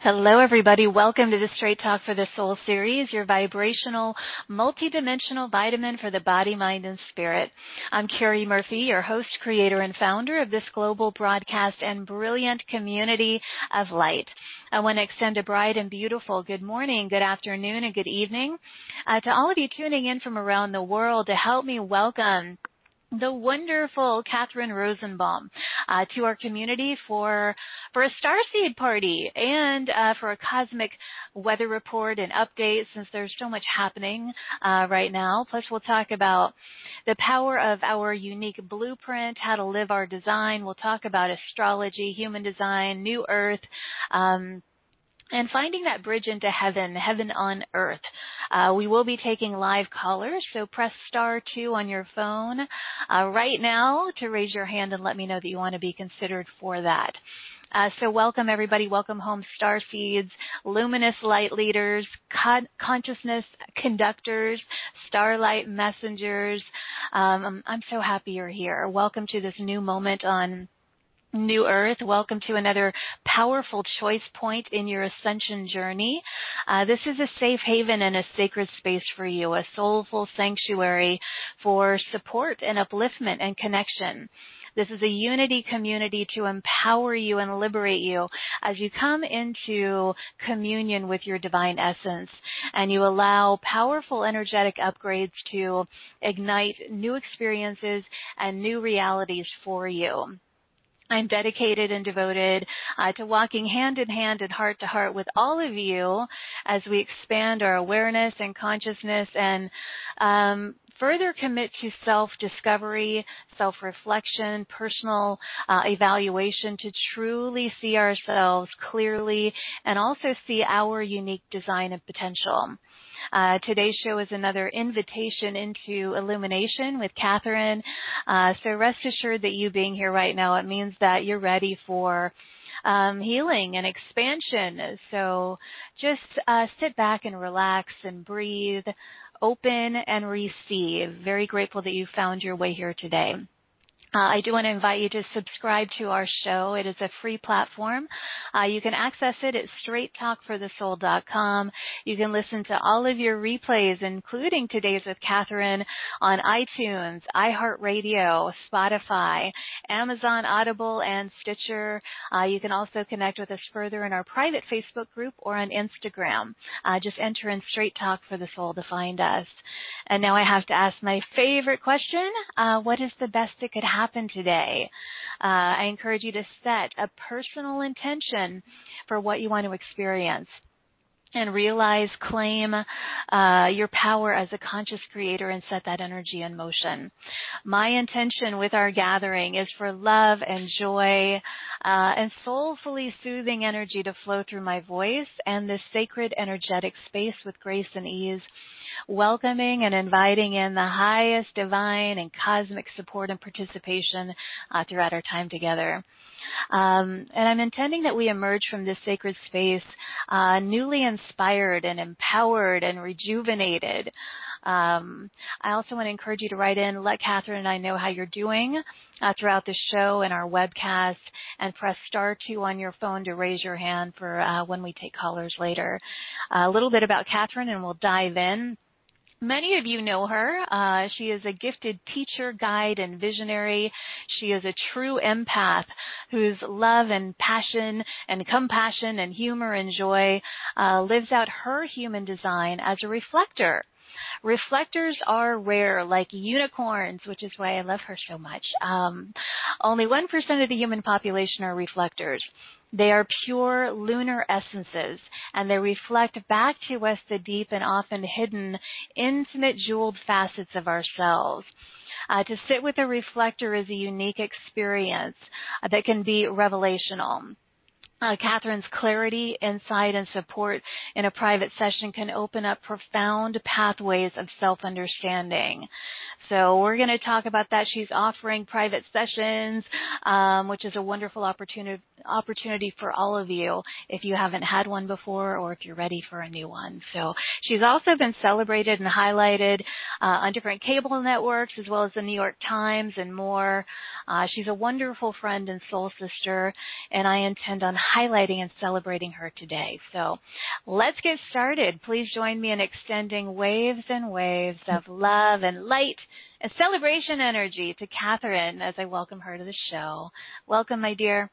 Hello, everybody. Welcome to the Straight Talk for the Soul series, your vibrational, multidimensional vitamin for the body, mind, and spirit. I'm Carrie Murphy, your host, creator, and founder of this global broadcast and brilliant community of light. I want to extend a bright and beautiful good morning, good afternoon, and good evening to all of you tuning in from around the world to help me welcome the wonderful Catherine Rosenbaum to our community for a starseed party and for a cosmic weather report and update, since there's so much happening right now. Plus, we'll talk about the power of our unique blueprint, how to live our design. We'll talk about astrology, human design, new earth, and finding that bridge into heaven, heaven on earth. We will be taking live callers, so press *2 on your phone right now to raise your hand and let me know that you want to be considered for that. So welcome, everybody. Welcome home, starseeds, luminous light leaders, consciousness conductors, starlight messengers. I'm so happy you're here. Welcome to this new moment on New Earth. Welcome to another powerful choice point in your ascension journey. This is a safe haven and a sacred space for you, a soulful sanctuary for support and upliftment and connection. This is a unity community to empower you and liberate you as you come into communion with your divine essence and you allow powerful energetic upgrades to ignite new experiences and new realities for you. I'm dedicated and devoted to walking hand in hand and heart to heart with all of you as we expand our awareness and consciousness and further commit to self-discovery, self-reflection, personal evaluation to truly see ourselves clearly and also see our unique design and potential. Today's show is another invitation into illumination with Catherine. So rest assured that you being here right now, it means that you're ready for healing and expansion. So just sit back and relax and breathe, open and receive. Very grateful that you found your way here today. I do want to invite you to subscribe to our show. It is a free platform. You can access it at straighttalkforthesoul.com. You can listen to all of your replays, including today's with Catherine, on iTunes, iHeartRadio, Spotify, Amazon Audible, and Stitcher. You can also connect with us further in our private Facebook group or on Instagram. Just enter in Straight Talk for the Soul to find us. And now I have to ask my favorite question. What is the best that could happen today? I encourage you to set a personal intention for what you want to experience and realize, claim your power as a conscious creator and set that energy in motion. My intention with our gathering is for love and joy and soulfully soothing energy to flow through my voice and this sacred energetic space with grace and ease, welcoming and inviting in the highest divine and cosmic support and participation throughout our time together. And I'm intending that we emerge from this sacred space newly inspired and empowered and rejuvenated. I also want to encourage you to write in, let Catherine and I know how you're doing throughout the show and our webcast, and press *2 on your phone to raise your hand for when we take callers later. A little bit about Catherine and we'll dive in. Many of you know her. She is a gifted teacher, guide, and visionary. She is a true empath whose love and passion and compassion and humor and joy lives out her human design as a reflector. Reflectors are rare, like unicorns, which is why I love her so much. Only 1% of the human population are reflectors. They are pure lunar essences, and they reflect back to us the deep and often hidden, intimate, jeweled facets of ourselves. To sit with a reflector is a unique experience that can be revelational. Catherine's clarity, insight, and support in a private session can open up profound pathways of self-understanding. So we're going to talk about that. She's offering private sessions, which is a wonderful opportunity for all of you if you haven't had one before or if you're ready for a new one. So she's also been celebrated and highlighted on different cable networks as well as the New York Times and more. She's a wonderful friend and soul sister, and I intend on highlighting and celebrating her today. So let's get started. Please join me in extending waves and waves of love and light and celebration energy to Catherine as I welcome her to the show. Welcome, my dear.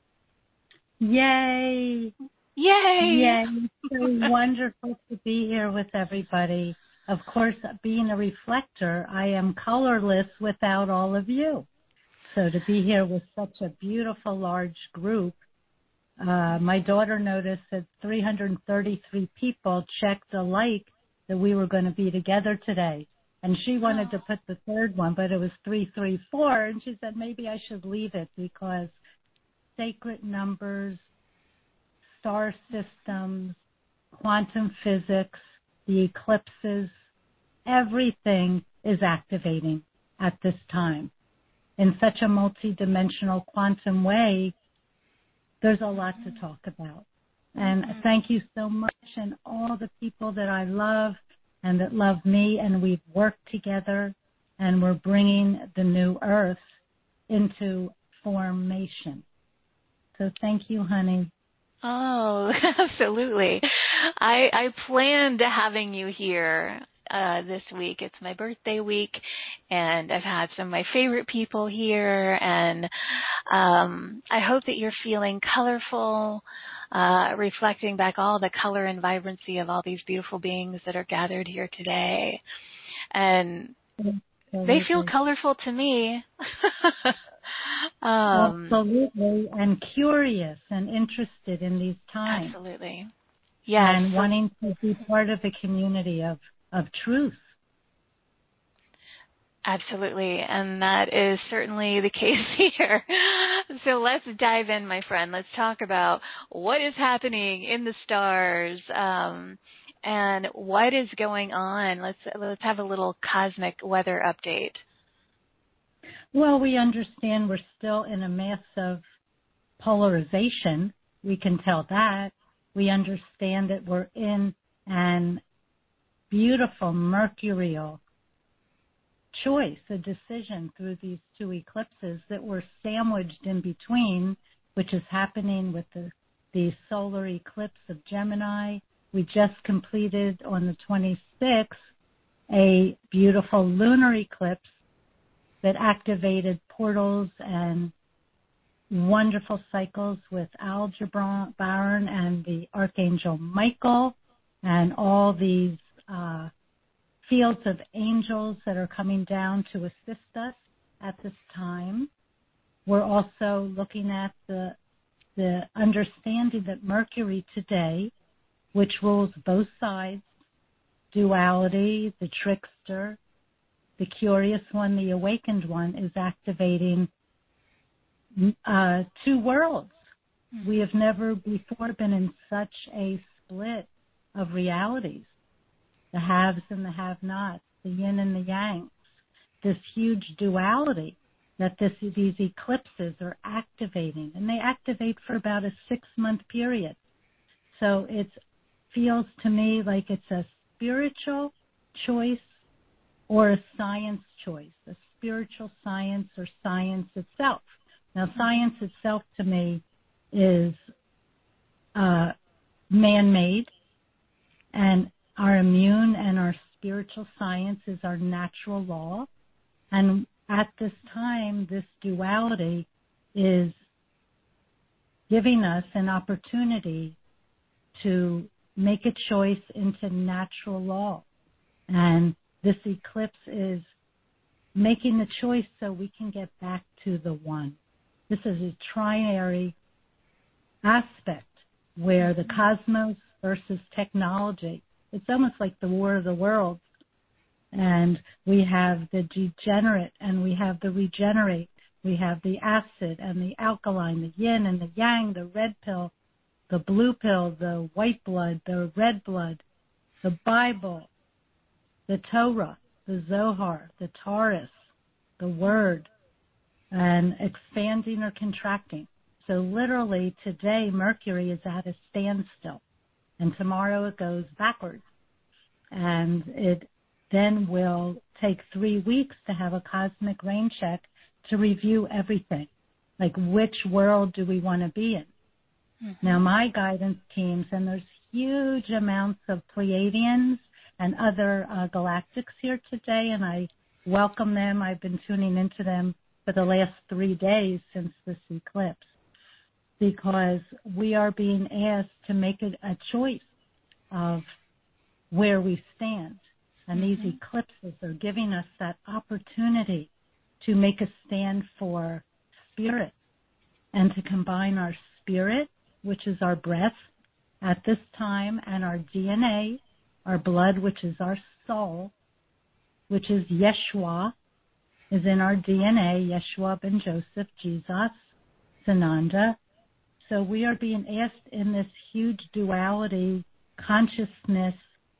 Yay! Yay! Yay! So wonderful to be here with everybody. Of course, being a reflector, I am colorless without all of you. So to be here with such a beautiful, large group, my daughter noticed that 333 people checked alike that we were going to be together today. And she wanted to put the third one, but it was 334. And she said, maybe I should leave it because sacred numbers, star systems, quantum physics, the eclipses, everything is activating at this time. In such a multidimensional quantum way, there's a lot to talk about. And thank you so much, and all the people that I love and that love me, and we've worked together, and we're bringing the new earth into formation. So thank you, honey. Oh, absolutely. I planned having you here this week. It's my birthday week, and I've had some of my favorite people here, and I hope that you're feeling colorful, reflecting back all the color and vibrancy of all these beautiful beings that are gathered here today. And they feel colorful to me. Absolutely, and curious and interested in these times. Absolutely. Yes. And wanting to be part of a community of truth. Absolutely, and that is certainly the case here. So let's dive in, my friend. Let's talk about what is happening in the stars and what is going on. Let's have a little cosmic weather update. Well, we understand we're still in a massive polarization. We can tell that. We understand that we're in an beautiful mercurial choice, a decision through these two eclipses that were sandwiched in between, which is happening with the solar eclipse of Gemini. We just completed on the 26th a beautiful lunar eclipse that activated portals and wonderful cycles with Aldebaran and the Archangel Michael and all these fields of angels that are coming down to assist us at this time. We're also looking at the understanding that Mercury today, which rules both sides, duality, the trickster, the curious one, the awakened one, is activating two worlds. We have never before been in such a split of realities. The haves and the have-nots, the yin and the yang, this huge duality that these eclipses are activating. And they activate for about a 6-month period. So it feels to me like it's a spiritual choice or a science choice, a spiritual science or science itself. Now, science itself to me is man-made, and our immune and our spiritual science is our natural law. And at this time, this duality is giving us an opportunity to make a choice into natural law. And this eclipse is making the choice so we can get back to the one. This is a trinary aspect where the cosmos versus technology. It's almost like the war of the worlds. And we have the degenerate and we have the regenerate. We have the acid and the alkaline, the yin and the yang, the red pill, the blue pill, the white blood, the red blood, the Bible, the Torah, the Zohar, the Taurus, the Word, and expanding or contracting. So literally today Mercury is at a standstill, and tomorrow it goes backwards. And it then will take 3 weeks to have a cosmic rain check to review everything. Like, which world do we want to be in? Mm-hmm. Now, my guidance teams, and there's huge amounts of Pleiadians and other galactics here today, and I welcome them. I've been tuning into them for the last 3 days since this eclipse, because we are being asked to make it a choice of where we stand. And these eclipses are giving us that opportunity to make a stand for spirit and to combine our spirit, which is our breath at this time, and our DNA, our blood, which is our soul, which is Yeshua, is in our DNA, Yeshua ben Joseph, Jesus, Sananda. So we are being asked in this huge duality consciousness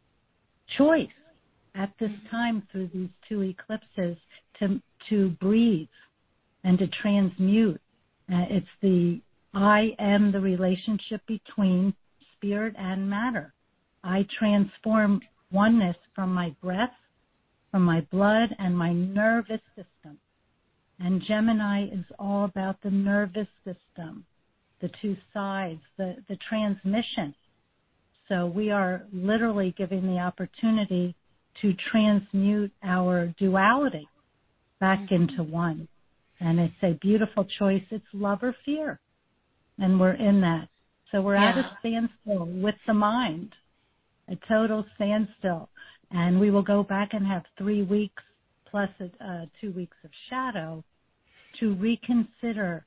choice at this time through these 2 eclipses to breathe and to transmute. It's I am the relationship between spirit and matter. I transform oneness from my breath, from my blood, and my nervous system. And Gemini is all about the nervous system, the 2 sides, the transmission. So we are literally giving the opportunity to transmute our duality back into one. And it's a beautiful choice. It's love or fear. And we're in that. So we're at a standstill with the mind, a total standstill. And we will go back and have 3 weeks plus 2 weeks of shadow to reconsider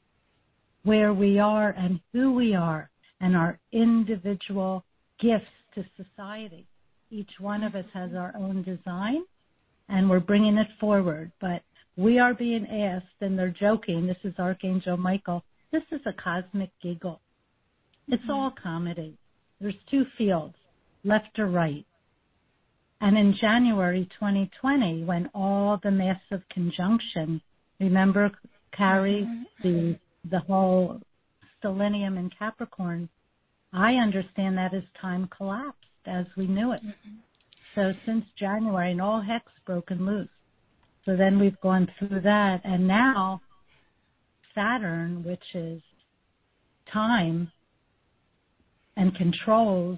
where we are and who we are and our individual gifts to society. Each one of us has our own design, and we're bringing it forward. But we are being asked, and they're joking, this is Archangel Michael, this is a cosmic giggle. It's all comedy. There's 2 fields, left or right. And in January 2020, when all the massive conjunction, remember, Carrie, the whole stellium in Capricorn, I understand that as time collapsed as we knew it. So since January, and all heck's broken loose. So then we've gone through that, and now Saturn, which is time and controls,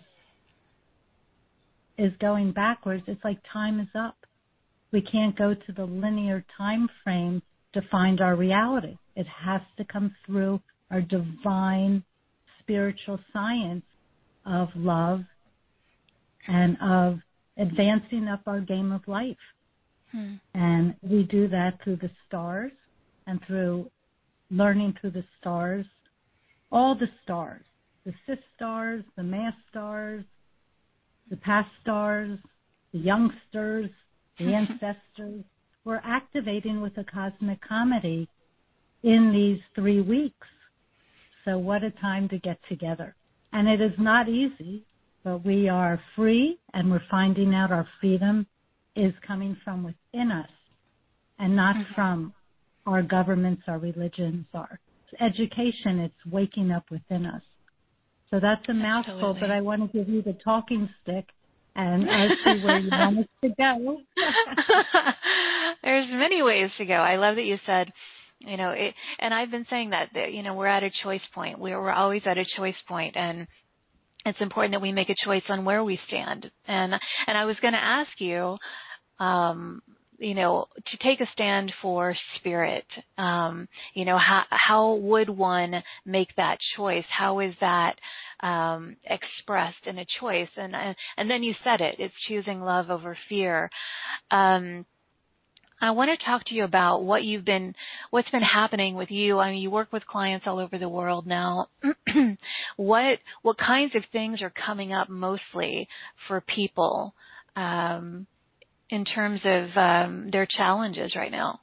is going backwards. It's like time is up. We can't go to the linear time frame to find our reality. It has to come through our divine spiritual science of love and of advancing up our game of life. And we do that through the stars and through learning through the stars, all the stars, the cis stars, the mass stars, the past stars, the youngsters, the ancestors. We're activating with a cosmic comedy in these 3 weeks. So what a time to get together. And it is not easy, but we are free, and we're finding out our freedom is coming from within us and not from our governments, our religions, our education. It's waking up within us. So that's a mouthful, but I want to give you the talking stick and see where you want us to go. There's many ways to go. I love that you said, and I've been saying that, we're at a choice point. We're always at a choice point, and it's important that we make a choice on where we stand. And I was going to ask you, to take a stand for spirit. How would one make that choice? How is that expressed in a choice? And then you said it. It's choosing love over fear. I want to talk to you about what's been happening with you. I mean, you work with clients all over the world now. What kinds of things are coming up mostly for people in terms of their challenges right now?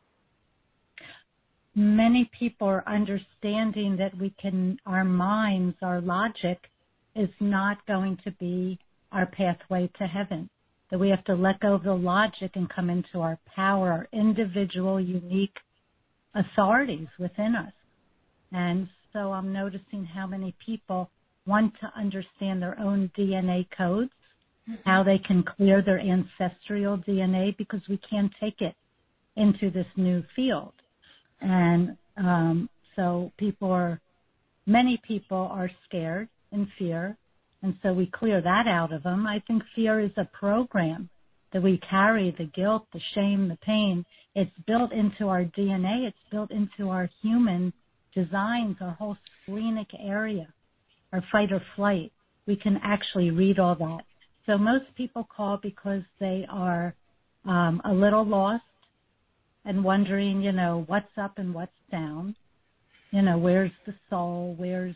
Many people are understanding that our minds, our logic is not going to be our pathway to heaven. that we have to let go of the logic and come into our power, our individual, unique authorities within us. And so I'm noticing how many people want to understand their own DNA codes, how they can clear their ancestral DNA, because we can't take it into this new field. And so many people are scared and fear, and so we clear that out of them. I think fear is a program that we carry, the guilt, the shame, the pain. It's built into our DNA. It's built into our human designs, our whole splenic area, our fight or flight. We can actually read all that. So most people call because they are a little lost and wondering, what's up and what's down. Where's the soul? Where's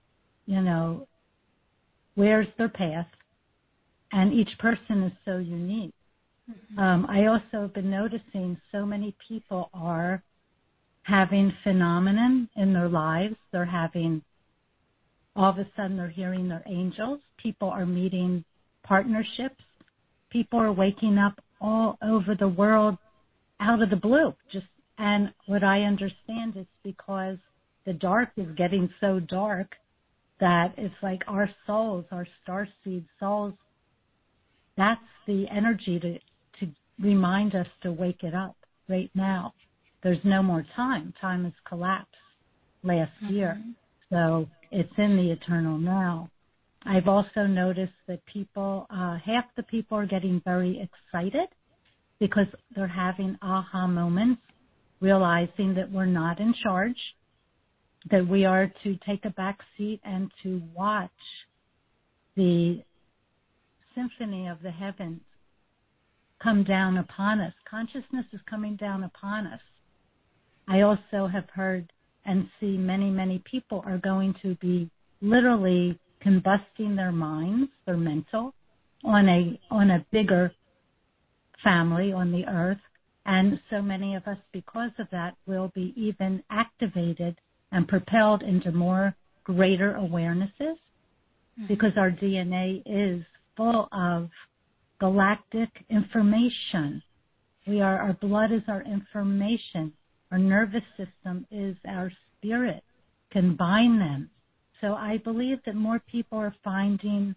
their path? And each person is so unique. I also have been noticing so many people are having phenomenon in their lives. They're having, all of a sudden they're hearing their angels. People are meeting partnerships. People are waking up all over the world out of the blue. And what I understand is because the dark is getting so dark that it's like our souls, our starseed souls, that's the energy to remind us to wake it up right now. There's no more time. Time has collapsed last year. So it's in the eternal now. I've also noticed that people, half the people are getting very excited because they're having aha moments, realizing that we're not in charge, that we are to take a back seat and to watch the symphony of the heavens come down upon us. Consciousness is coming down upon us. I also have heard and see many, many people are going to be literally combusting their minds, their mental, on a bigger family on the earth. And so many of us, because of that, will be even activated and propelled into more greater awarenesses, because our DNA is full of galactic information. Our blood is our information. Our nervous system is our spirit. Combine them. So I believe that more people are finding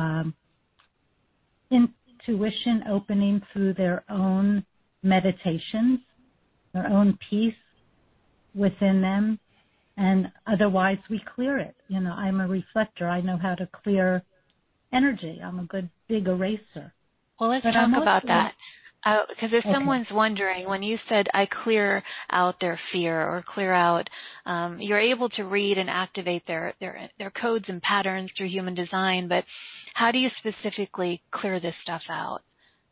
intuition opening through their own meditations, their own peace within them. And otherwise we clear it. I'm a reflector. I know how to clear energy. I'm a good big eraser. Well, let's talk about that. Because if someone's wondering, when you said I clear out their fear or clear out, you're able to read and activate their codes and patterns through human design, but how do you specifically clear this stuff out?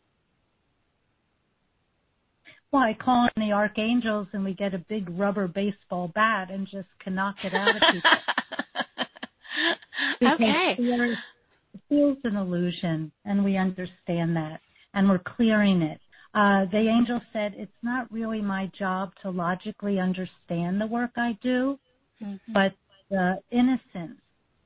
Well, I call in the archangels and we get a big rubber baseball bat and just can knock it out of people. Okay. Fear is an illusion, and we understand that, and we're clearing it. The angel said, it's not really my job to logically understand the work I do, but the innocence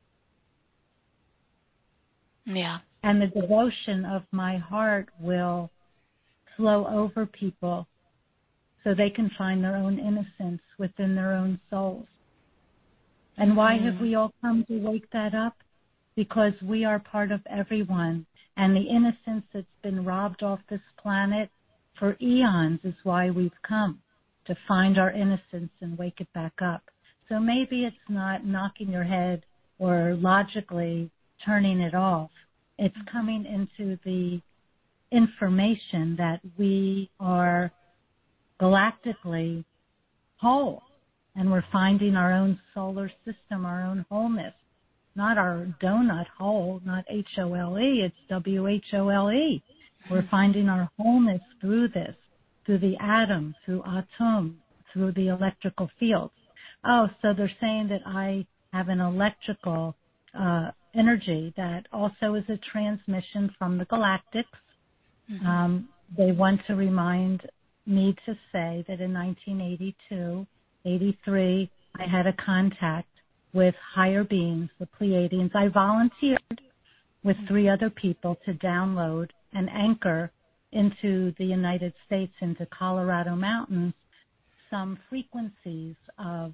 and the devotion of my heart will flow over people so they can find their own innocence within their own souls. And why have we all come to wake that up? Because we are part of everyone. And the innocence that's been robbed off this planet for eons is why we've come, to find our innocence and wake it back up. So maybe it's not knocking your head or logically turning it off. It's coming into the information that we are galactically whole, and we're finding our own solar system, our own wholeness. Not our donut hole, not H-O-L-E, it's W-H-O-L-E. We're finding our wholeness through this, through the atom, through atom, through the electrical fields. Oh, so they're saying that I have an electrical energy that also is a transmission from the galactics. They want to remind me to say that in 1982, 83, I had a contact with higher beings, the Pleiadians. I volunteered with 3 other people to download an anchor into the United States, into Colorado mountains, some frequencies of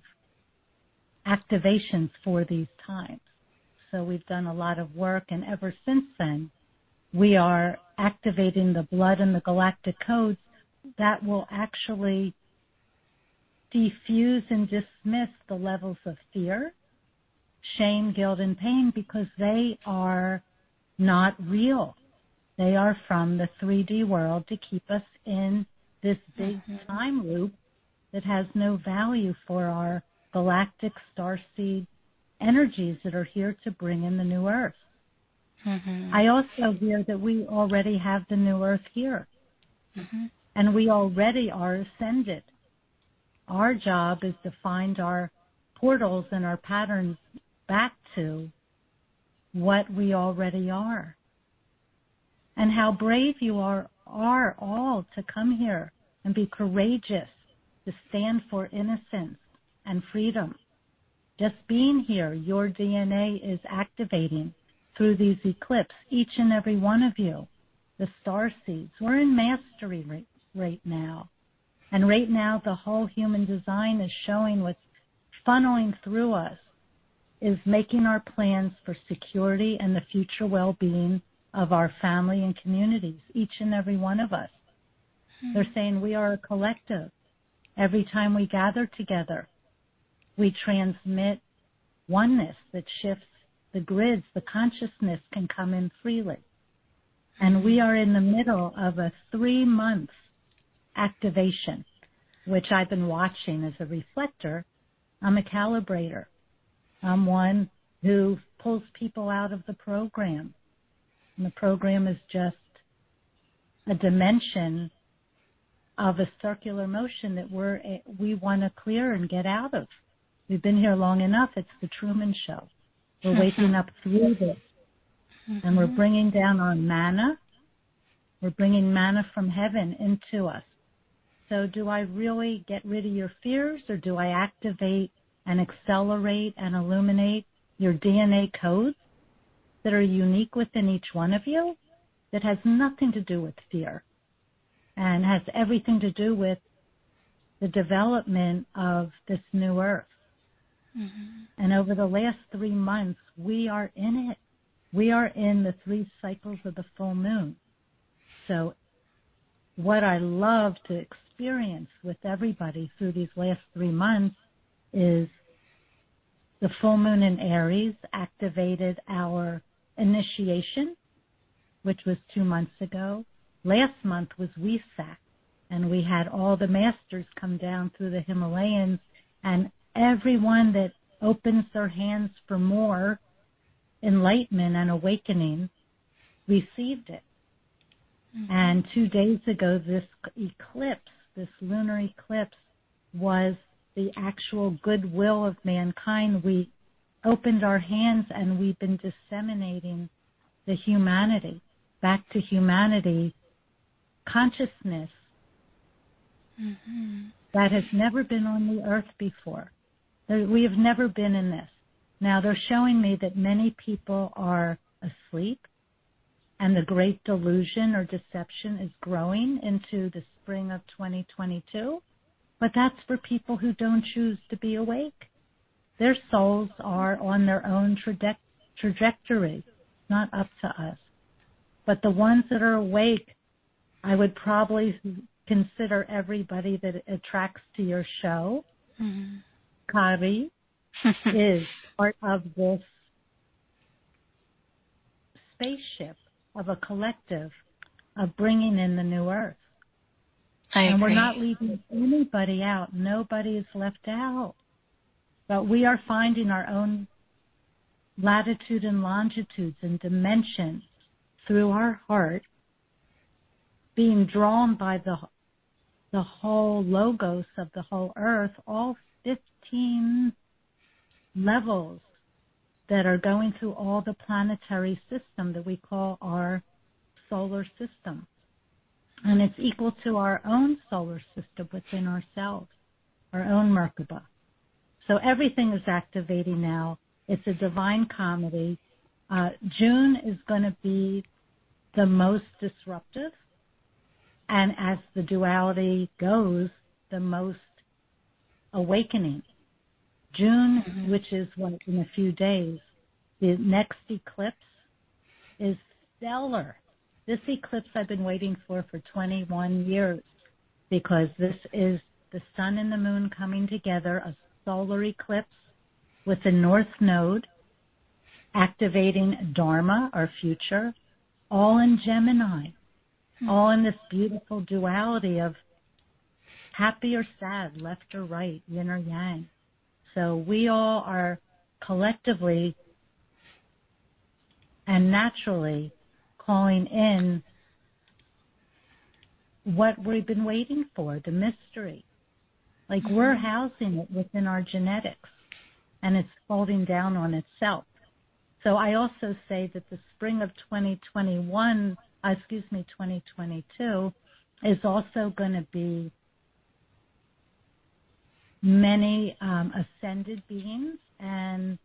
activations for these times. So we've done a lot of work, and ever since then, we are activating the blood and the galactic codes that will actually diffuse and dismiss the levels of fear, shame, guilt, and pain, because they are not real. They are from the 3D world to keep us in this big time loop that has no value for our galactic starseed energies that are here to bring in the new earth. I also hear that we already have the new earth here, and we already are ascended. Our job is to find our portals and our patterns back to what we already are. And how brave you are all to come here and be courageous, to stand for innocence and freedom. Just being here, your DNA is activating through these eclipses, each and every one of you, the star seeds. We're in mastery right now. And right now, the whole human design is showing what's funneling through us is making our plans for security and the future well-being of our family and communities, each and every one of us. They're saying we are a collective. Every time we gather together, we transmit oneness that shifts the grids. The consciousness can come in freely. And we are in the middle of a 3-month activation, which I've been watching as a reflector. I'm a calibrator. I'm one who pulls people out of the program. And the program is just a dimension of a circular motion that we want to clear and get out of. We've been here long enough. It's the Truman Show. We're waking up through this. And we're bringing down our manna. We're bringing manna from heaven into us. So do I really get rid of your fears, or do I activate and accelerate and illuminate your DNA codes that are unique within each one of you, that has nothing to do with fear and has everything to do with the development of this new earth? And over the last 3 months, we are in it. We are in the 3 cycles of the full moon. So what I love to experience with everybody through these last 3 months is the full moon in Aries activated our initiation, which was 2 months ago. Last month was Wesak, and we had all the masters come down through the Himalayas, and everyone that opens their hands for more enlightenment and awakening received it. And 2 days ago, this eclipse, this lunar eclipse, was the actual goodwill of mankind. We opened our hands, and we've been disseminating the humanity, back to humanity, consciousness that has never been on the earth before. We have never been in this. Now, they're showing me that many people are asleep, and the great delusion or deception is growing into the spring of 2022. But that's for people who don't choose to be awake. Their souls are on their own trajectory, not up to us. But the ones that are awake, I would probably consider everybody that attracts to your show. Kari is part of this spaceship of a collective of bringing in the new earth. And we're not leaving anybody out. Nobody is left out. But we are finding our own latitude and longitudes and dimensions through our heart, being drawn by the whole logos of the whole earth, all 15 levels that are going through all the planetary system that we call our solar system. And it's equal to our own solar system within ourselves, our own Merkaba. So everything is activating now. It's a divine comedy. June is going to be the most disruptive. And as the duality goes, the most awakening. June, which is in a few days, the next eclipse is stellar. This eclipse I've been waiting for 21 years, because this is the sun and the moon coming together, a solar eclipse with the North Node, activating Dharma, our future, all in Gemini, all in this beautiful duality of happy or sad, left or right, yin or yang. So we all are collectively and naturally calling in what we've been waiting for, the mystery. Like we're housing it within our genetics, and it's folding down on itself. So I also say that the spring of 2022 is also going to be many ascended beings and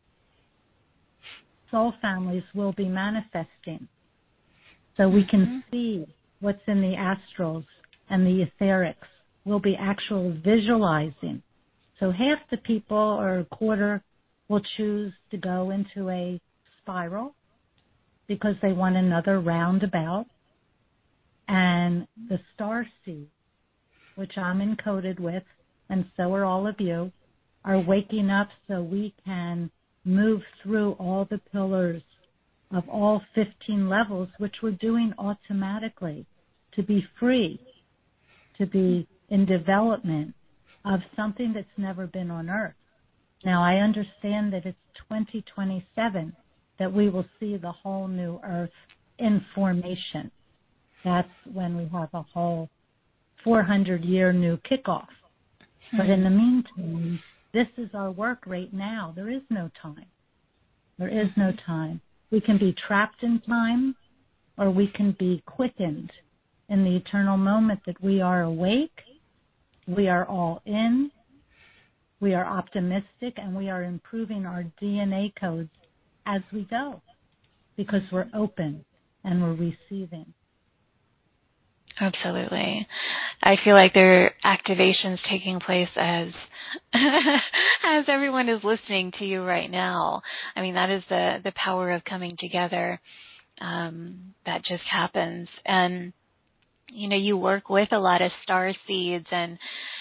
soul families will be manifesting. So we can see what's in the astrals and the etherics. We'll be actually visualizing. So half the people or a quarter will choose to go into a spiral because they want another roundabout. And the star seed, which I'm encoded with, and so are all of you, are waking up so we can move through all the pillars of all 15 levels, which we're doing automatically, to be free, to be in development of something that's never been on Earth. Now, I understand that it's 2027 that we will see the whole new Earth in formation. That's when we have a whole 400-year new kickoff. But in the meantime, this is our work right now. There is no time. There is no time. We can be trapped in time, or we can be quickened in the eternal moment that we are awake, we are all in, we are optimistic, and we are improving our DNA codes as we go because we're open and we're receiving. Absolutely. I feel like there are activations taking place as as everyone is listening to you right now. I mean, that is the power of coming together. That just happens. And, you know, you work with a lot of star seeds, and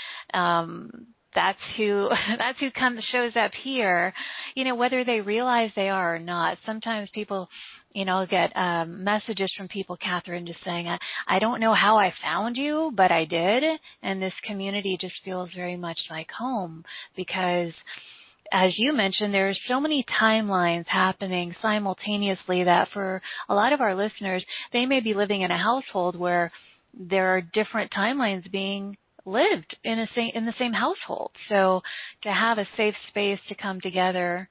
that's who shows up here, you know, whether they realize they are or not. Sometimes people, you know, get messages from people, Catherine, just saying, I don't know how I found you, but I did. And this community just feels very much like home because, as you mentioned, there are so many timelines happening simultaneously that for a lot of our listeners, they may be living in a household where there are different timelines being lived in the same household. So to have a safe space to come together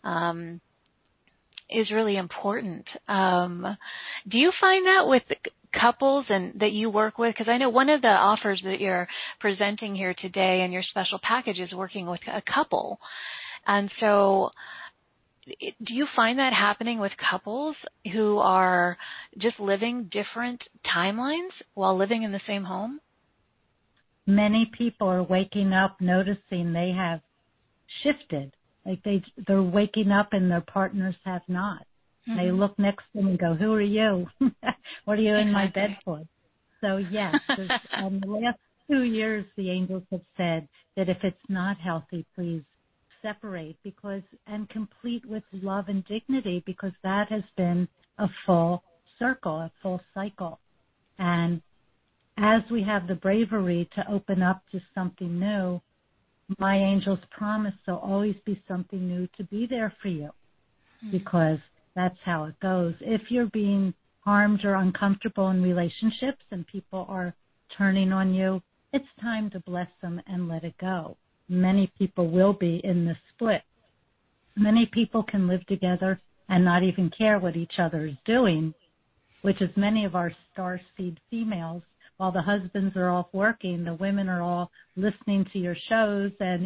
is really important. Do you find that with couples and that you work with? Because I know one of the offers that you're presenting here today in your special package is working with a couple. And so do you find that happening with couples who are just living different timelines while living in the same home? Many people are waking up noticing they have shifted. Like they're waking up and their partners have not. Mm-hmm. They look next to them and go, "Who are you? What are you in my bed for?" So yes, the last 2 years the angels have said that if it's not healthy, please separate and complete with love and dignity, because that has been a full circle, a full cycle. And as we have the bravery to open up to something new, my angels promise there'll always be something new to be there for you, because that's how it goes. If you're being harmed or uncomfortable in relationships and people are turning on you, it's time to bless them and let it go. Many people will be in the split. Many people can live together and not even care what each other is doing, which is many of our starseed females. While the husbands are off working, the women are all listening to your shows and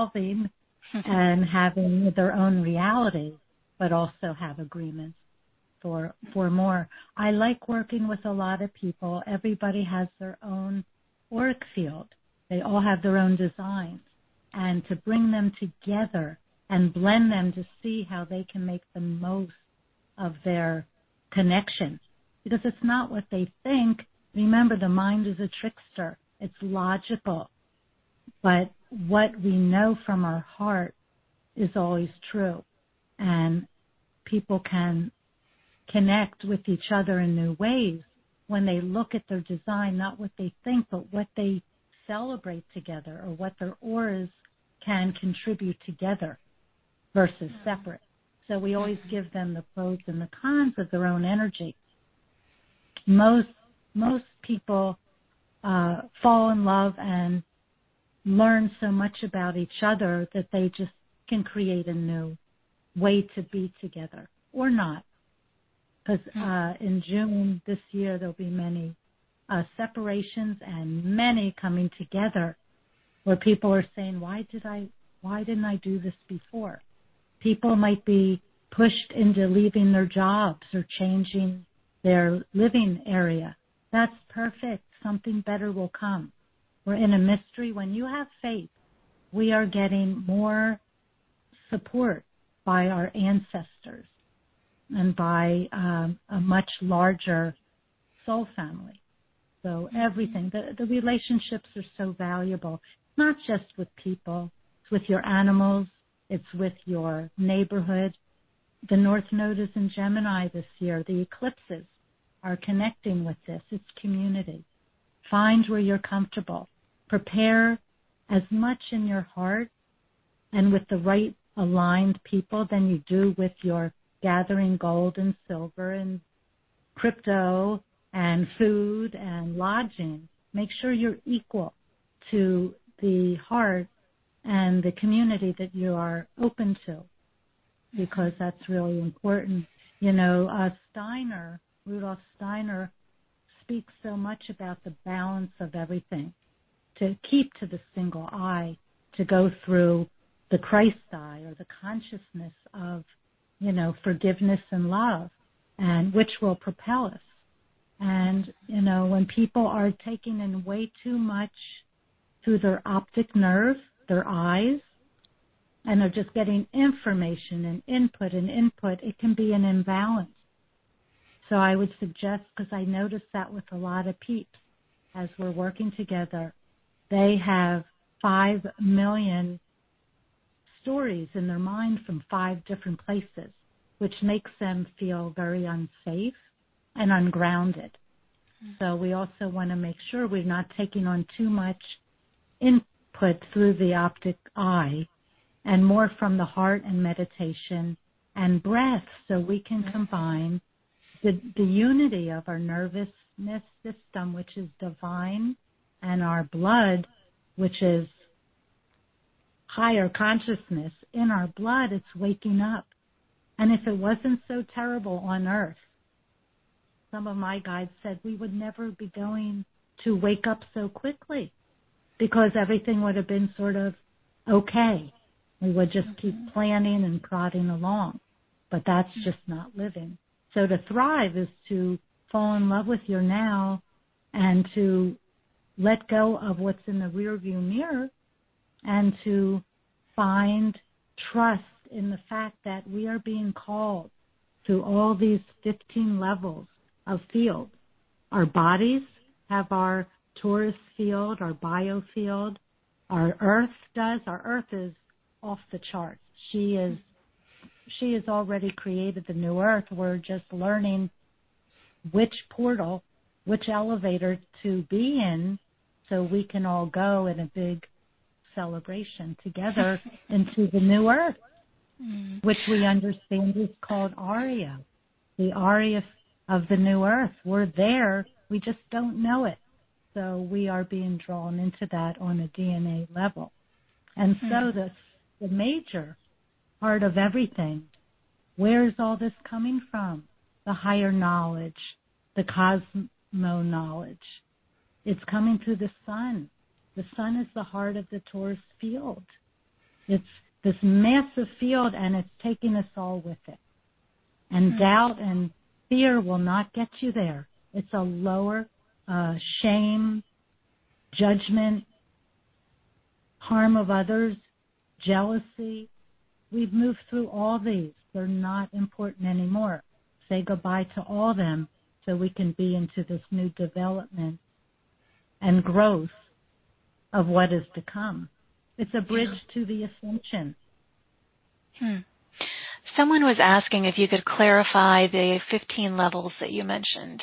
evolving and having their own reality, but also have agreements. for more. I like working with a lot of people. Everybody has their own auric field. They all have their own designs. And to bring them together and blend them to see how they can make the most of their connection. Because it's not what they think. Remember, the mind is a trickster. It's logical. But what we know from our heart is always true. And people can connect with each other in new ways when they look at their design, not what they think, but what they celebrate together or what their auras can contribute together versus separate. So we always give them the pros and the cons of their own energy. Most people fall in love and learn so much about each other that they just can create a new way to be together, or not. Because in June this year, there'll be many separations and many coming together where people are saying, why didn't I do this before? People might be pushed into leaving their jobs or changing their living area. That's perfect. Something better will come. We're in a mystery. When you have faith, we are getting more support by our ancestors and by a much larger soul family. So everything, the relationships are so valuable, not just with people, it's with your animals, it's with your neighborhood. The North Node is in Gemini this year. The eclipses are connecting with this. It's community. Find where you're comfortable. Prepare as much in your heart and with the right aligned people than you do with your gathering gold and silver and crypto and food and lodging. Make sure you're equal to the heart and the community that you are open to, because that's really important. You know, Rudolf Steiner speaks so much about the balance of everything, to keep to the single eye, to go through the Christ eye or the consciousness of, you know, forgiveness and love, and which will propel us. And, you know, when people are taking in way too much through their optic nerve, their eyes, and they're just getting information and input, it can be an imbalance. So I would suggest, because I noticed that with a lot of peeps as we're working together, they have 5 million stories in their mind from 5 different places, which makes them feel very unsafe and ungrounded. So we also want to make sure we're not taking on too much input through the optic eye and more from the heart and meditation and breath, so we can combine the unity of our nervousness system, which is divine, and our blood, which is higher consciousness. In our blood, it's waking up. And if it wasn't so terrible on earth, some of my guides said we would never be going to wake up so quickly, because everything would have been sort of okay. We would just keep planning and prodding along. But that's just not living. So to thrive is to fall in love with your now and to let go of what's in the rearview mirror and to find trust in the fact that we are being called through all these 15 levels of field. Our bodies have our Taurus field, our biofield. Our Earth does. Our Earth is off the charts. She has already created the new Earth. We're just learning which portal, which elevator to be in, so we can all go in a big celebration together into the new Earth, which we understand is called Aria, the Aria of the new Earth. We're there. We just don't know it. So we are being drawn into that on a DNA level. And so the major part of everything, where is all this coming from? The higher knowledge, the cosmo knowledge. It's coming through the sun. The sun is the heart of the Taurus field. It's this massive field, and it's taking us all with it. And doubt and fear will not get you there. It's a lower shame, judgment, harm of others, jealousy. We've moved through all these. They're not important anymore. Say goodbye to all them so we can be into this new development and growth of what is to come. It's a bridge to the ascension. Someone was asking if you could clarify the 15 levels that you mentioned.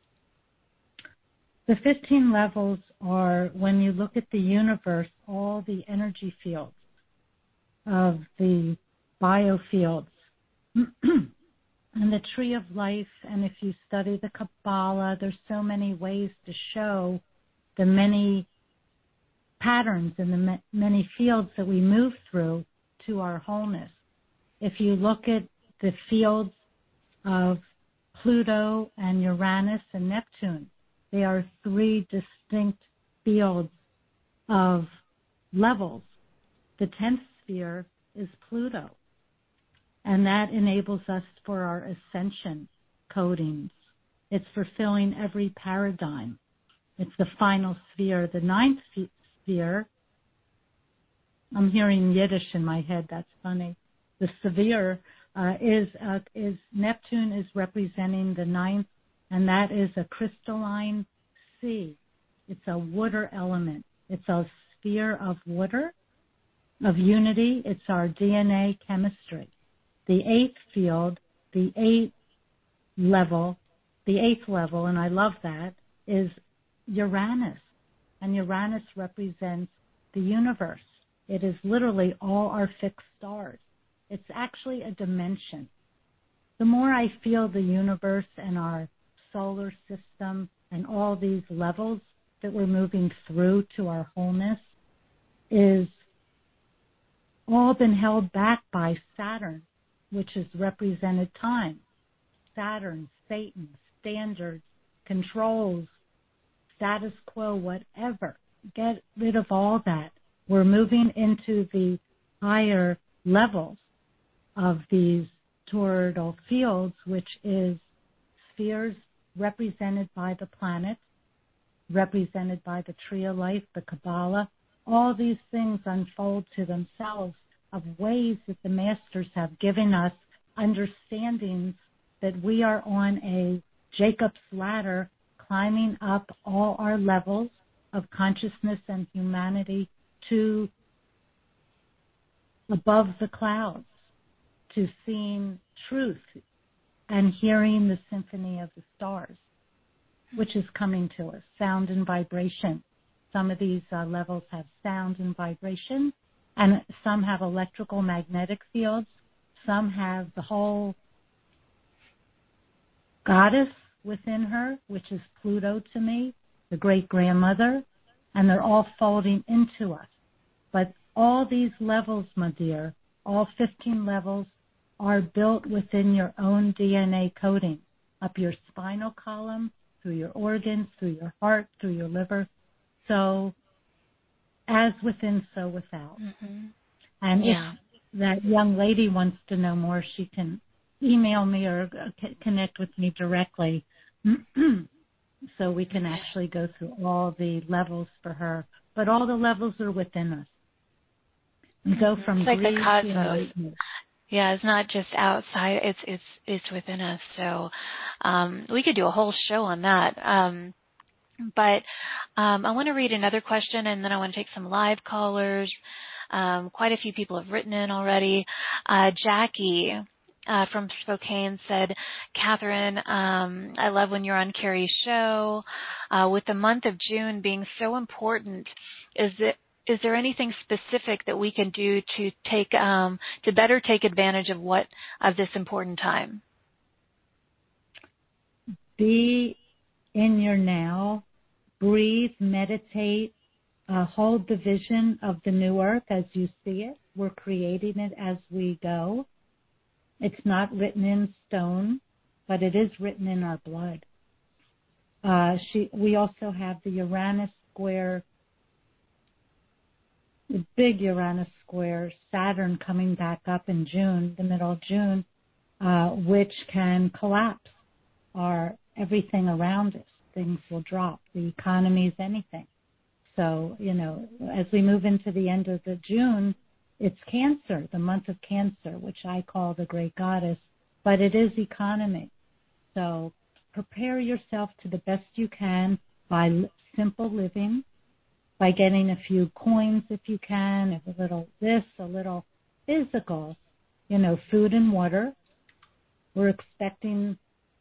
The 15 levels are, when you look at the universe, all the energy fields of the biofields and the tree of life. And if you study the Kabbalah, there's so many ways to show the many patterns and the many fields that we move through to our wholeness. If you look at the fields of Pluto and Uranus and Neptune, they are three distinct fields of levels. The 10th sphere is Pluto, and that enables us for our ascension codings. It's fulfilling every paradigm. It's the final sphere. The 9th sphere, I'm hearing Yiddish in my head, that's funny. The sphere is Neptune is representing the 9th, and that is a crystalline sea. It's a water element. It's a sphere of water, of unity. It's our DNA chemistry. The 8th field, the 8th level, and I love that, is Uranus. And Uranus represents the universe. It is literally all our fixed stars. It's actually a dimension. The more I feel the universe and our solar system and all these levels that we're moving through to our wholeness is all been held back by Saturn, which has represented time. Saturn, Satan, standards, controls, status quo, whatever. Get rid of all that. We're moving into the higher levels of these toroidal fields, which is spheres represented by the planet, represented by the tree of life, the Kabbalah. All these things unfold to themselves of ways that the masters have given us understandings that we are on a Jacob's ladder, climbing up all our levels of consciousness and humanity to above the clouds, to seeing truth and hearing the symphony of the stars, which is coming to us, sound and vibration. Some of these levels have sound and vibration, and some have electrical magnetic fields. Some have the whole goddess within her, which is Pluto to me, the great-grandmother, and they're all folding into us. But all these levels, my dear, all 15 levels, are built within your own DNA coding, up your spinal column, through your organs, through your heart, through your liver. So, as within, so without. Mm-hmm. And if that young lady wants to know more, she can email me or connect with me directly so we can actually go through all the levels for her. But all the levels are within us. We go from it's like grief the cosmos. to enlightenment. Yeah, it's not just outside; it's within us. So we could do a whole show on that. But I want to read another question, and then I want to take some live callers. Quite a few people have written in already. Jackie from Spokane said, Catherine, I love when you're on Carrie's show. With the month of June being so important, is there anything specific that we can do to take to better take advantage of this important time? Be in your now, breathe, meditate, hold the vision of the new earth as you see it. We're creating it as we go. It's not written in stone, but it is written in our blood. We also have the Uranus square, the big Uranus square, Saturn coming back up in June, the middle of June, which can collapse everything around us. Things will drop. The economy is anything. So, as we move into the end of the June, it's Cancer, the month of Cancer, which I call the great goddess, but it is economy. So prepare yourself to the best you can by simple living, by getting a few coins if you can, a little this, a little physical, food and water. We're expecting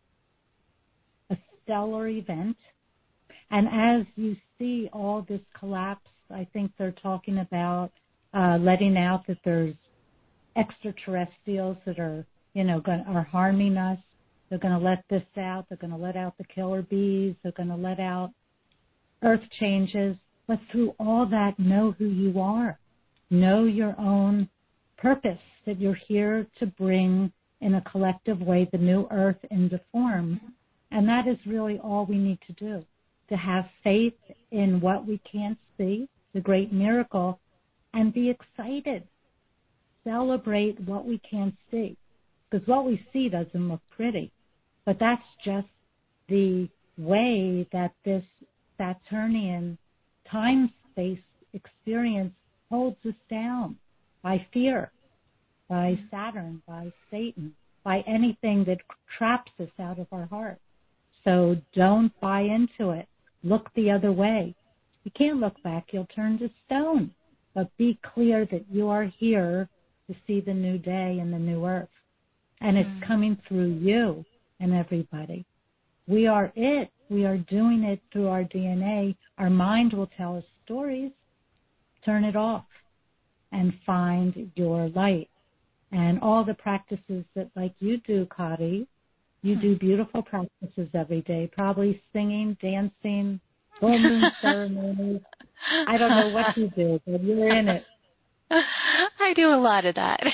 a stellar event. And as you see all this collapse, I think they're talking about letting out that there's extraterrestrials that are, are harming us. They're going to let this out. They're going to let out the killer bees. They're going to let out earth changes. But through all that, know who you are. Know your own purpose, that you're here to bring in a collective way the new earth into form. And that is really all we need to do, to have faith in what we can't see, the great miracle, and be excited. Celebrate what we can't see. Because what we see doesn't look pretty. But that's just the way that this Saturnian time-space experience holds us down by fear, by Saturn, by Satan, by anything that traps us out of our heart. So don't buy into it. Look the other way. You can't look back. You'll turn to stone. But be clear that you are here to see the new day and the new earth. And it's coming through you and everybody. We are it. We are doing it through our DNA. Our mind will tell us stories. Turn it off and find your light. And all the practices that, like you do, Kari, you do beautiful practices every day, probably singing, dancing, full moon ceremonies. I don't know what you do, but you're in it. I do a lot of that.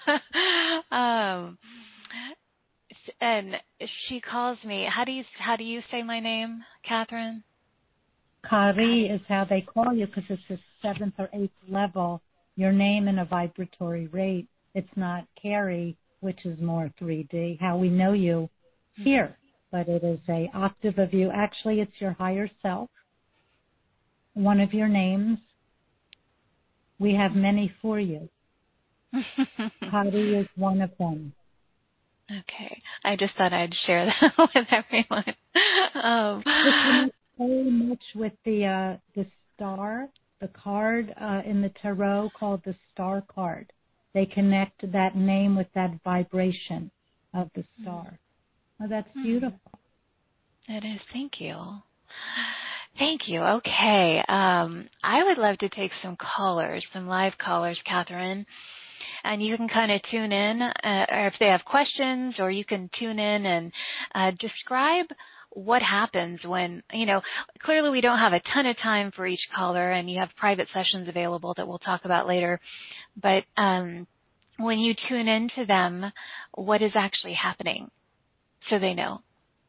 And she calls me. How do you say my name, Catherine? Kari is how they call you because it's the 7th or 8th level. Your name in a vibratory rate. It's not Carrie, which is more 3D. How we know you here, but it is a octave of you. Actually, it's your higher self. One of your names. We have many for you. Kari is one of them. Okay. I just thought I'd share that with everyone. It connects so much with the star, the card in the tarot called the star card. They connect that name with that vibration of the star. Oh, that's beautiful. It is. Thank you. Thank you. Okay. I would love to take some callers, some live callers, Catherine. And you can kind of tune in, or if they have questions, or you can tune in and describe what happens when, clearly we don't have a ton of time for each caller, and you have private sessions available that we'll talk about later. But when you tune into them, what is actually happening so they know?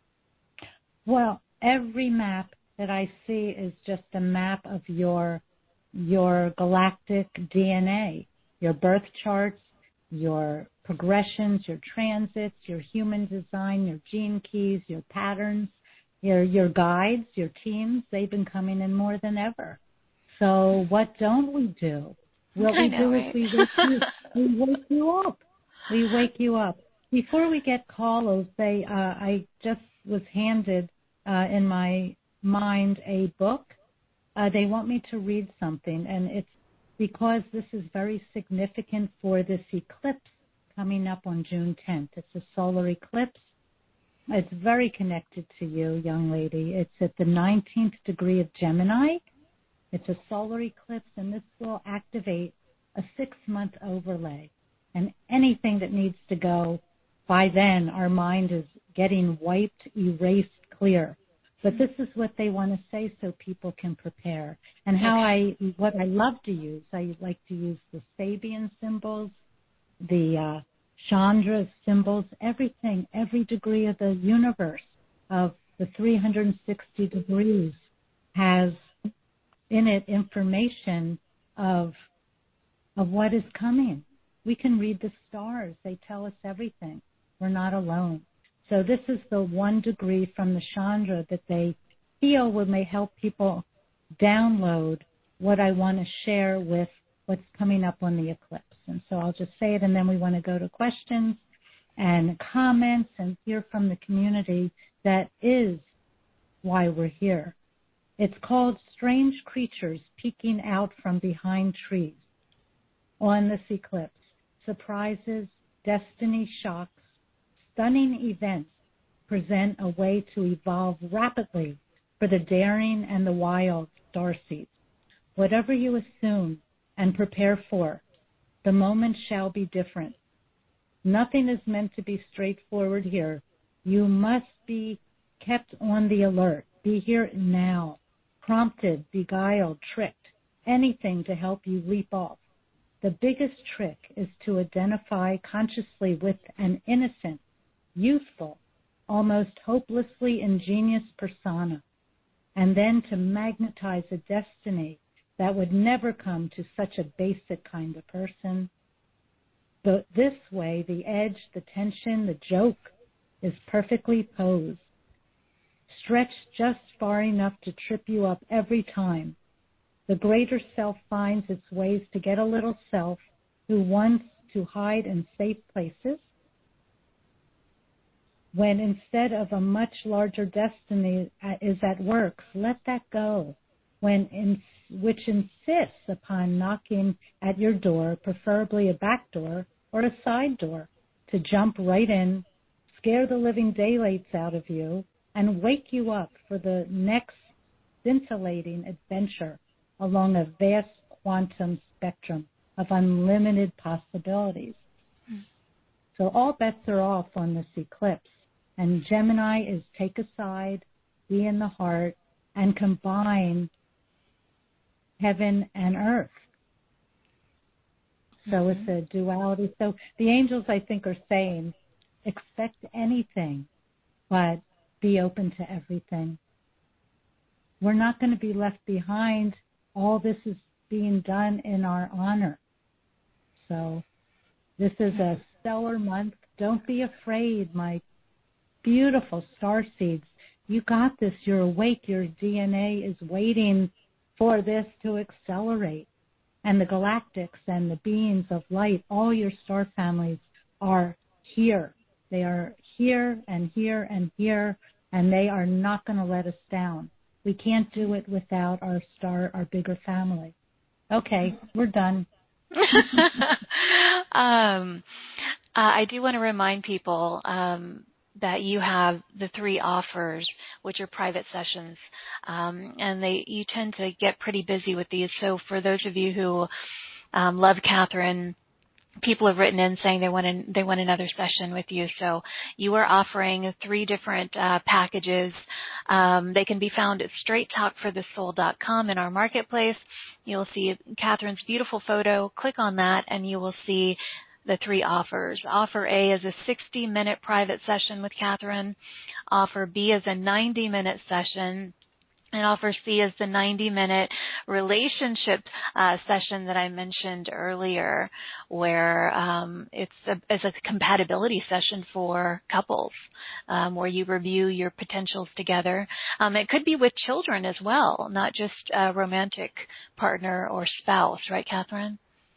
Well, every map that I see is just a map of your galactic DNA. Your birth charts, your progressions, your transits, your human design, your gene keys, your patterns, your guides, your teams, they've been coming in more than ever. So what don't we do? What we do is we wake you up. We wake you up. Before we get callers, I just was handed in my mind a book. They want me to read something, and it's because this is very significant for this eclipse coming up on June 10th. It's a solar eclipse. It's very connected to you, young lady. It's at the 19th degree of Gemini. It's a solar eclipse, and this will activate a 6-month overlay. And anything that needs to go, by then our mind is getting wiped, erased, clear. But this is what they want to say so people can prepare. And what I love to use, I like to use the Sabian symbols, the Chandra symbols, everything, every degree of the universe of the 360 degrees has in it information of what is coming. We can read the stars. They tell us everything. We're not alone. So this is the 1 degree from the Chandra that they feel may help people download what I want to share with what's coming up on the eclipse. And so I'll just say it, and then we want to go to questions and comments and hear from the community. That is why we're here. It's called Strange Creatures Peeking Out from Behind Trees. On this eclipse, surprises, destiny shocks, stunning events present a way to evolve rapidly for the daring and the wild starseeds. Whatever you assume and prepare for, the moment shall be different. Nothing is meant to be straightforward here. You must be kept on the alert. Be here now, prompted, beguiled, tricked, anything to help you leap off. The biggest trick is to identify consciously with an innocent, youthful, almost hopelessly ingenious persona, and then to magnetize a destiny that would never come to such a basic kind of person. But this way, the edge, the tension, the joke is perfectly posed, stretched just far enough to trip you up every time. The greater self finds its ways to get a little self who wants to hide in safe places, when instead of a much larger destiny is at work. Let that go, which insists upon knocking at your door, preferably a back door or a side door, to jump right in, scare the living daylights out of you, and wake you up for the next scintillating adventure along a vast quantum spectrum of unlimited possibilities. So all bets are off on this eclipse. And Gemini is take a side, be in the heart, and combine heaven and earth. So it's a duality. So the angels, I think, are saying, expect anything, but be open to everything. We're not going to be left behind. All this is being done in our honor. So this is a stellar month. Don't be afraid, my beautiful starseeds. You got this. You're awake. Your DNA is waiting for this to accelerate. And the galactics and the beings of light, all your star families are here. They are here and here and here, and they are not going to let us down. We can't do it without our bigger family. Okay, we're done. I do want to remind people that you have the 3 offers, which are private sessions, and you tend to get pretty busy with these. So for those of you who love Catherine, people have written in saying they want another session with you. So you are offering 3 different packages. They can be found at straighttalkforthesoul.com in our marketplace. You'll see Catherine's beautiful photo. Click on that, and you will see the 3 offers. Offer A is a 60-minute private session with Catherine. Offer B is a 90-minute session. And offer C is the 90-minute relationship session that I mentioned earlier, where it's a compatibility session for couples, where you review your potentials together. It could be with children as well, not just a romantic partner or spouse, right, Catherine?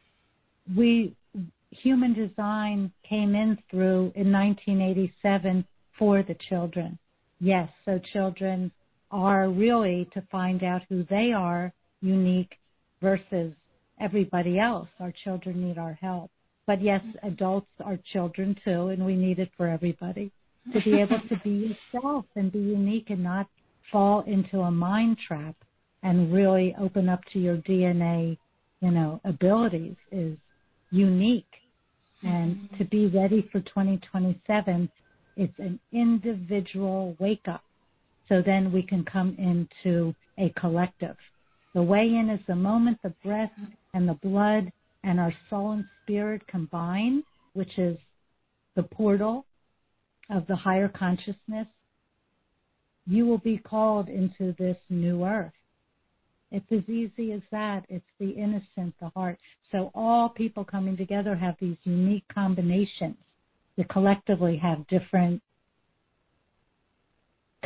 Human design came in in 1987 for the children. Yes, so children are really to find out who they are, unique versus everybody else. Our children need our help. But yes, adults are children too, and we need it for everybody. To be able to be yourself and be unique and not fall into a mind trap and really open up to your DNA, abilities is unique. And to be ready for 2027, it's an individual wake-up. So then we can come into a collective. The way in is the moment the breath and the blood and our soul and spirit combine, which is the portal of the higher consciousness. You will be called into this new earth. It's as easy as that. It's the innocent, the heart. So all people coming together have these unique combinations that collectively have different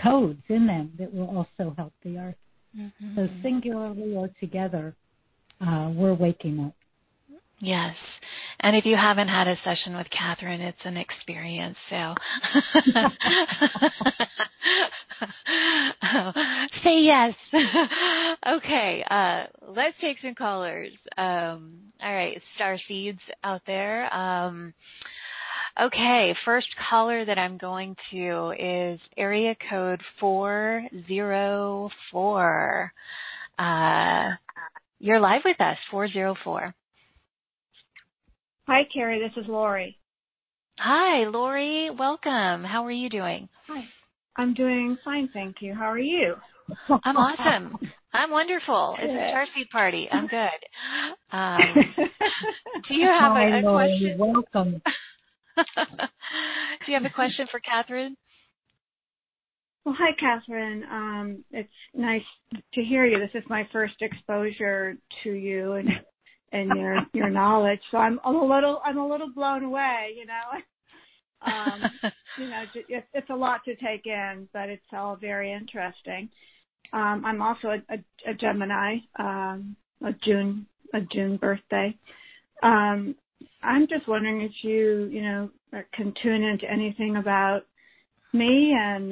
codes in them that will also help the earth. Mm-hmm. So singularly or together, we're waking up. Yes. And if you haven't had a session with Catherine, it's an experience. So say yes. Okay. Let's take some callers. All right. Star seeds out there. Okay. First caller that I'm going to is area code 404. You're live with us, 404. Hi, Carrie. This is Lori. Hi, Lori. Welcome. How are you doing? Hi. I'm doing fine, thank you. How are you? I'm awesome. I'm wonderful. It's a Starseed party. I'm good. Do you have a question? Welcome. Do you have a question for Catherine? Well, hi, Catherine. It's nice to hear you. This is my first exposure to you and your knowledge. So I'm a little blown away. It's a lot to take in, but it's all very interesting. I'm also a Gemini, a June birthday. I'm just wondering if you can tune into anything about me and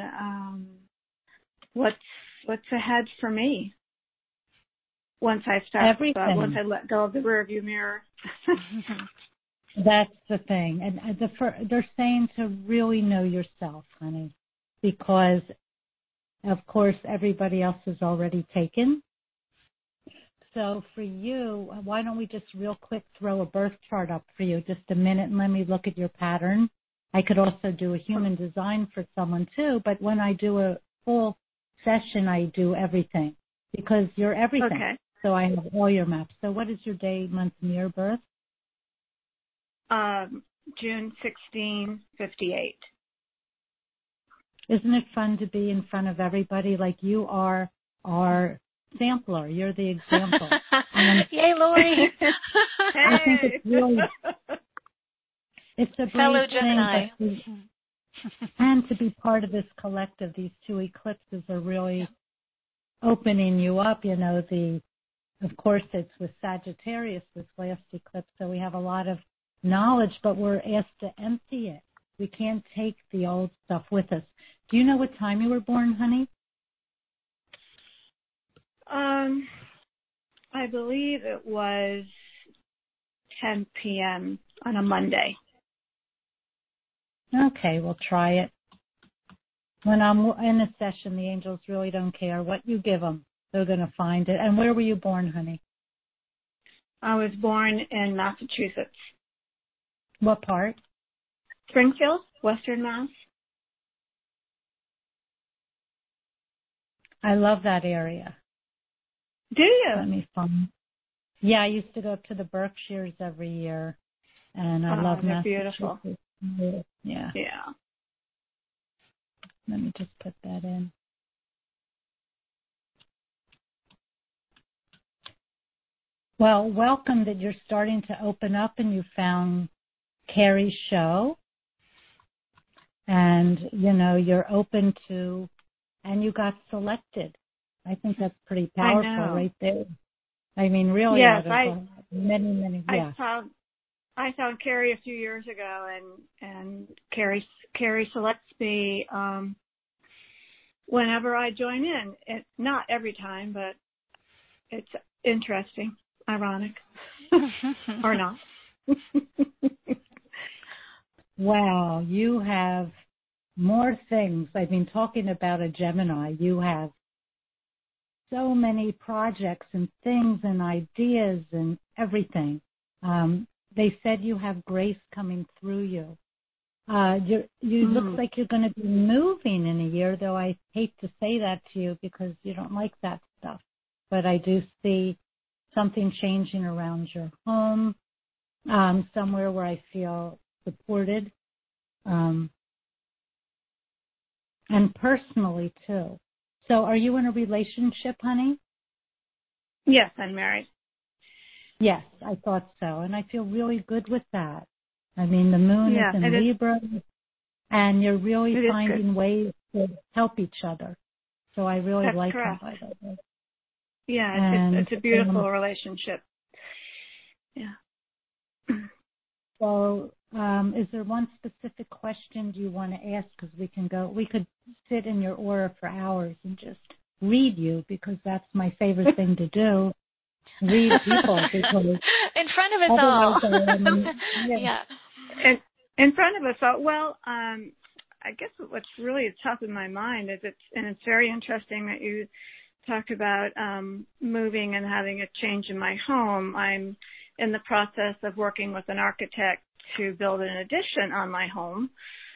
what's ahead for me once I start. Once I let go of the rearview mirror. That's the thing, and they're saying to really know yourself, honey, because of course everybody else is already taken. So for you, why don't we just real quick throw a birth chart up for you, just a minute, and let me look at your pattern. I could also do a human design for someone too, but when I do a full session, I do everything because you're everything. Okay. So I have all your maps. So what is your day, month, and year birth? June 16, 58. Isn't it fun to be in front of everybody? Like you are our sampler. You're the example. Yay, Lori. I think it's really, it's a fellow brief Gemini. thing, and to be part of this collective, these two eclipses are really opening you up. Of course, it's with Sagittarius, this last eclipse, so we have a lot of knowledge, but we're asked to empty it. We can't take the old stuff with us. Do you know what time you were born, honey? I believe it was 10 p.m. on a Monday. Okay, we'll try it. When I'm in a session, the angels really don't care what you give them. They're going to find it. And where were you born, honey? I was born in Massachusetts. What part? Springfield, Western Mass. I love that area. Do you? Let me find. Yeah, I used to go up to the Berkshires every year, and I love Massachusetts. Beautiful. Yeah. Yeah. Let me just put that in. Well, welcome that you're starting to open up and you found Carrie's show. And, you're open to, and you got selected. I think that's pretty powerful right there. I mean, really, yes, many. Yeah. I found Carrie a few years ago, and Carrie selects me whenever I join in. Not every time, but it's interesting, ironic, or not. Wow, you have more things. I mean, talking about a Gemini, you have so many projects and things and ideas and everything. They said you have grace coming through you. You look like you're going to be moving in a year, though I hate to say that to you because you don't like that stuff. But I do see something changing around your home, somewhere where I feel supported, and personally too. So are you in a relationship, honey? Yes, I'm married. Yes, I thought so. And I feel really good with that. I mean, the moon is in Libra, and you're really finding ways to help each other. So I really That's like correct. him, by the way. Yeah, it's a beautiful relationship. Yeah. So, is there one specific question do you want to ask? Because we could sit in your aura for hours and just read you, because that's my favorite thing to do. Read people. Because in front of us all. Yeah. And in front of us all. Well, I guess what's really top of my mind is it's very interesting that you talked about moving and having a change in my home. I'm in the process of working with an architect to build an addition on my home.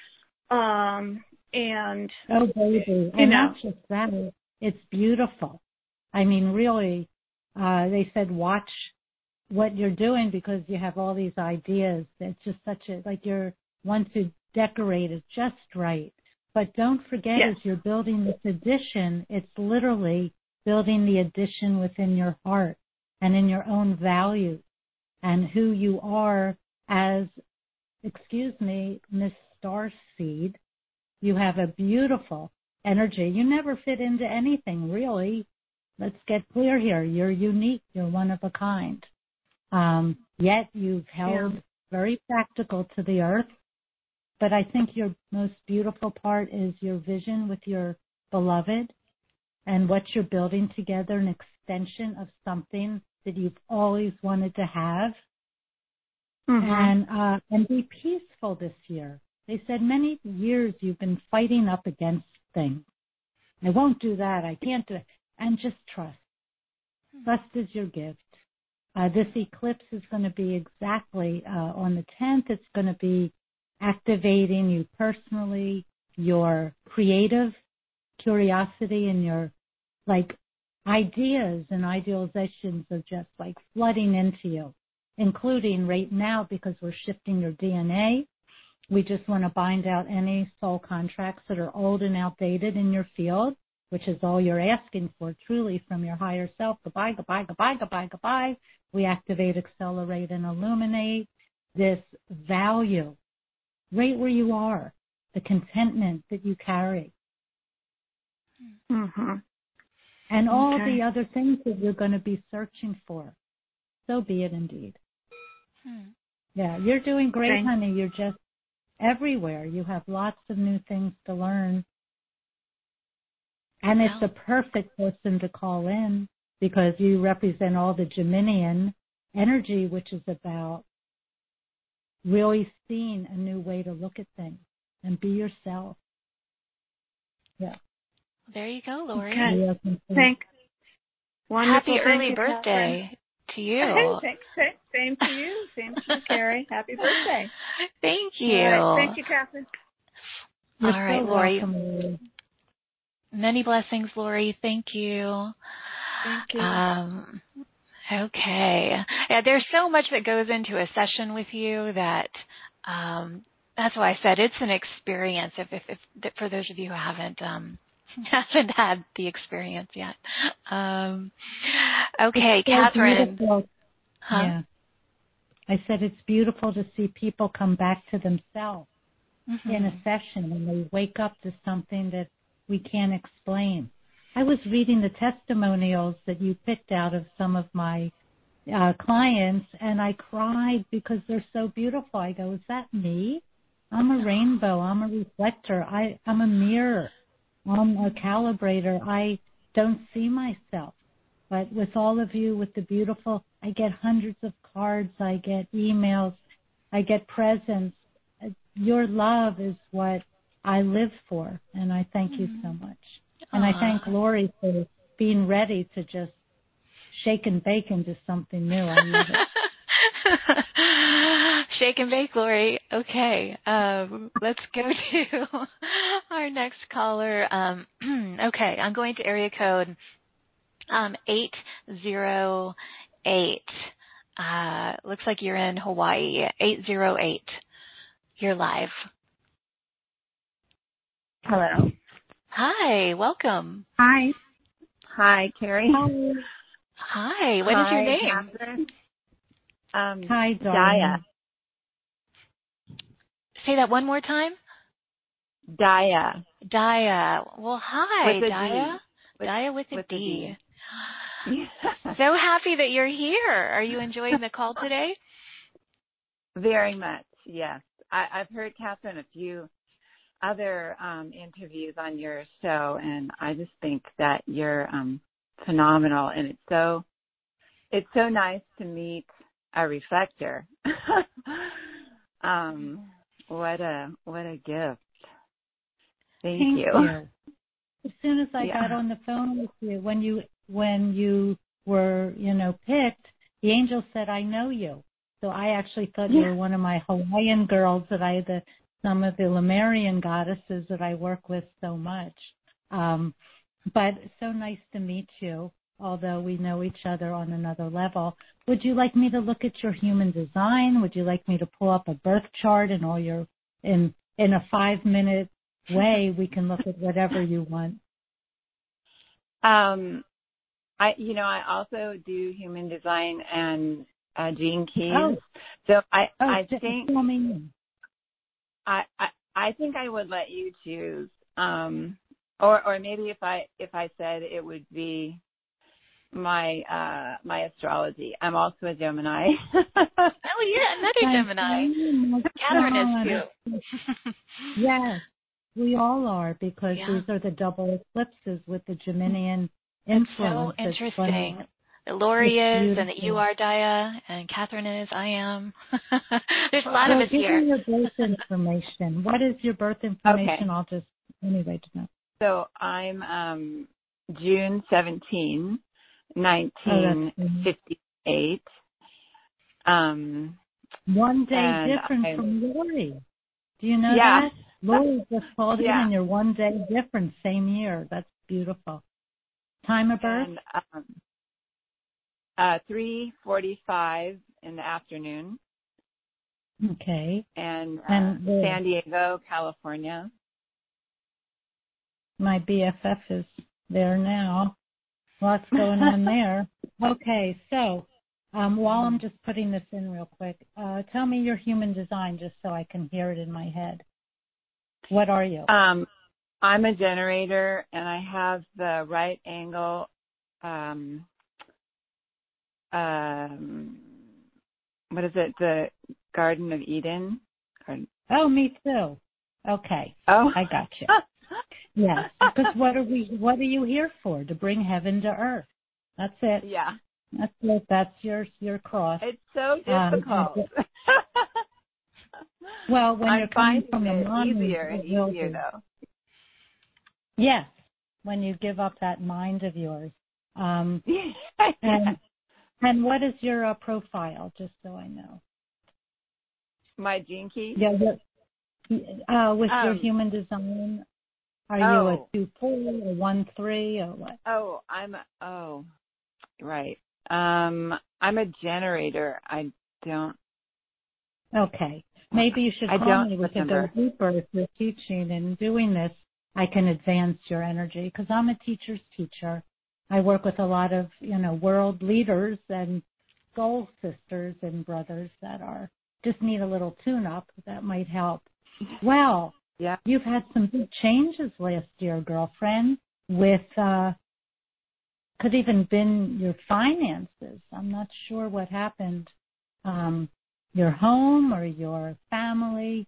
And oh, baby. And not just that, it's beautiful. I mean, really, they said watch what you're doing, because you have all these ideas. It's just you want to decorate it just right. But don't forget, as you're building this addition, it's literally building the addition within your heart and in your own values and who you are as, Miss Starseed. You have a beautiful energy. You never fit into anything, really. Let's get clear here. You're unique. You're one of a kind. Yet you've held very practical to the earth. But I think your most beautiful part is your vision with your beloved and what you're building together, an extension of something that you've always wanted to have. Mm-hmm. And be peaceful this year. They said many years you've been fighting up against things. I won't do that. I can't do it. And just trust. Trust is your gift. This eclipse is going to be exactly on the 10th. It's going to be activating you personally, your creative curiosity and your ideas and idealizations are just flooding into you, including right now, because we're shifting your DNA. We just want to bind out any soul contracts that are old and outdated in your field, which is all you're asking for, truly, from your higher self. Goodbye, goodbye, goodbye, goodbye, goodbye. We activate, accelerate, and illuminate this value right where you are, the contentment that you carry. Mm-hmm. And all the other things that you're going to be searching for. So be it indeed. Yeah, you're doing great, honey. You're just everywhere. You have lots of new things to learn. And it's the perfect person to call in, because you represent all the Geminian energy, which is about really seeing a new way to look at things and be yourself. Yeah. There you go, Lori. Okay. Happy early birthday to you. Same to you. Same to you, Carrie. Happy birthday. Thank you. All right. Thank you, Catherine. You're all right, so Lori. Welcome. Many blessings, Lori. Thank you. Thank you. Okay. Yeah, there's so much that goes into a session with you that that's why I said it's an experience. If for those of you who haven't had the experience yet. Okay, Catherine. Huh? Yeah. I said it's beautiful to see people come back to themselves in a session when they wake up to something that we can't explain. I was reading the testimonials that you picked out of some of my clients, and I cried because they're so beautiful. I go, is that me? I'm a rainbow. I'm a reflector. I'm a mirror. I'm a calibrator. I don't see myself. But with all of you, with the beautiful, I get hundreds of cards. I get emails. I get presents. Your love is what I live for, and I thank you so much. And I thank Lori for being ready to just shake and bake into something new. I love it. Shake and bake, Lori. Okay. Let's go to our next caller. Okay, I'm going to area code 808. Looks like you're in Hawaii. 808. You're live. Hello. Hi, welcome. Hi. Hi, Carrie. Hi, what is your name? Catherine. Hi, darling. Gaia. Say that one more time. Daya. Daya. Well, hi, With a Daya. D. Daya with a With D. a D. So happy that you're here. Are you enjoying the call today? Very much, yes. I've heard, Catherine, a few other interviews on your show, and I just think that you're phenomenal, and it's so nice to meet a reflector. What a gift. Thank you. As soon as I got on the phone with you, when you were, picked, the angel said, "I know you." So I actually thought you were one of my Hawaiian girls that some of the Lemurian goddesses that I work with so much. But so nice to meet you, although we know each other on another level. Would you like me to look at your human design? Would you like me to pull up a birth chart and all your, in a 5-minute way, we can look at whatever you want? I also do human design and Gene Keys. Oh. So I think I would let you choose. Or maybe if I said it would be my astrology. I'm also a Gemini. Oh yeah, another Gemini. Catherine is too. Yes, we all are, because these are the double eclipses with the Geminian influence. So interesting. Lori is, and that you are, Daya, and Catherine is, I am. There's a lot of us here. Give me your birth information. What is your birth information? Okay. I'll just, anyway, to know. So I'm June 17, 1958. One day different from Lori. Do you know that? Lori just called in, and you're one day different, same year. That's beautiful. Time of birth? And 3:45 in the afternoon. Okay. And San Diego, California. My BFF is there now. Lots going on there. Okay, so while I'm just putting this in real quick, tell me your human design just so I can hear it in my head. What are you? I'm a generator, and I have the right angle. What is it? The Garden of Eden. Oh, me too. Okay. Oh, I got you. Yes, because what are you here for? To bring heaven to earth. That's it. Yeah. That's it. That's your cross. It's so difficult. Well, when you're coming from the mind, easier though. Yes, when you give up that mind of yours. And what is your profile, just so I know? My Gene Key? Yeah. With your human design, are you a 2-4 or 1-3 or what? Right. I'm a generator. I don't. Okay. Maybe you should call me. We could go deeper if you're teaching and doing this. I can advance your energy because I'm a teacher's teacher. I work with a lot of, world leaders and soul sisters and brothers that just need a little tune-up. That might help. Well, you've had some big changes last year, girlfriend, with could even been your finances. I'm not sure what happened. Your home or your family.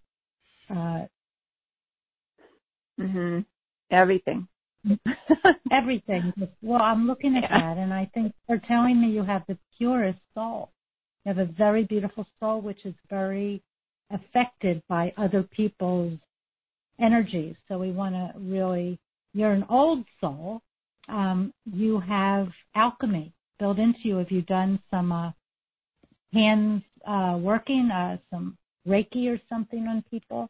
Everything. Everything. Well, I'm looking at that, and I think they're telling me you have the purest soul. You have a very beautiful soul, which is very affected by other people's energies. So we want to really, you're an old soul. You have alchemy built into you. Have you done some hands working, some Reiki or something on people?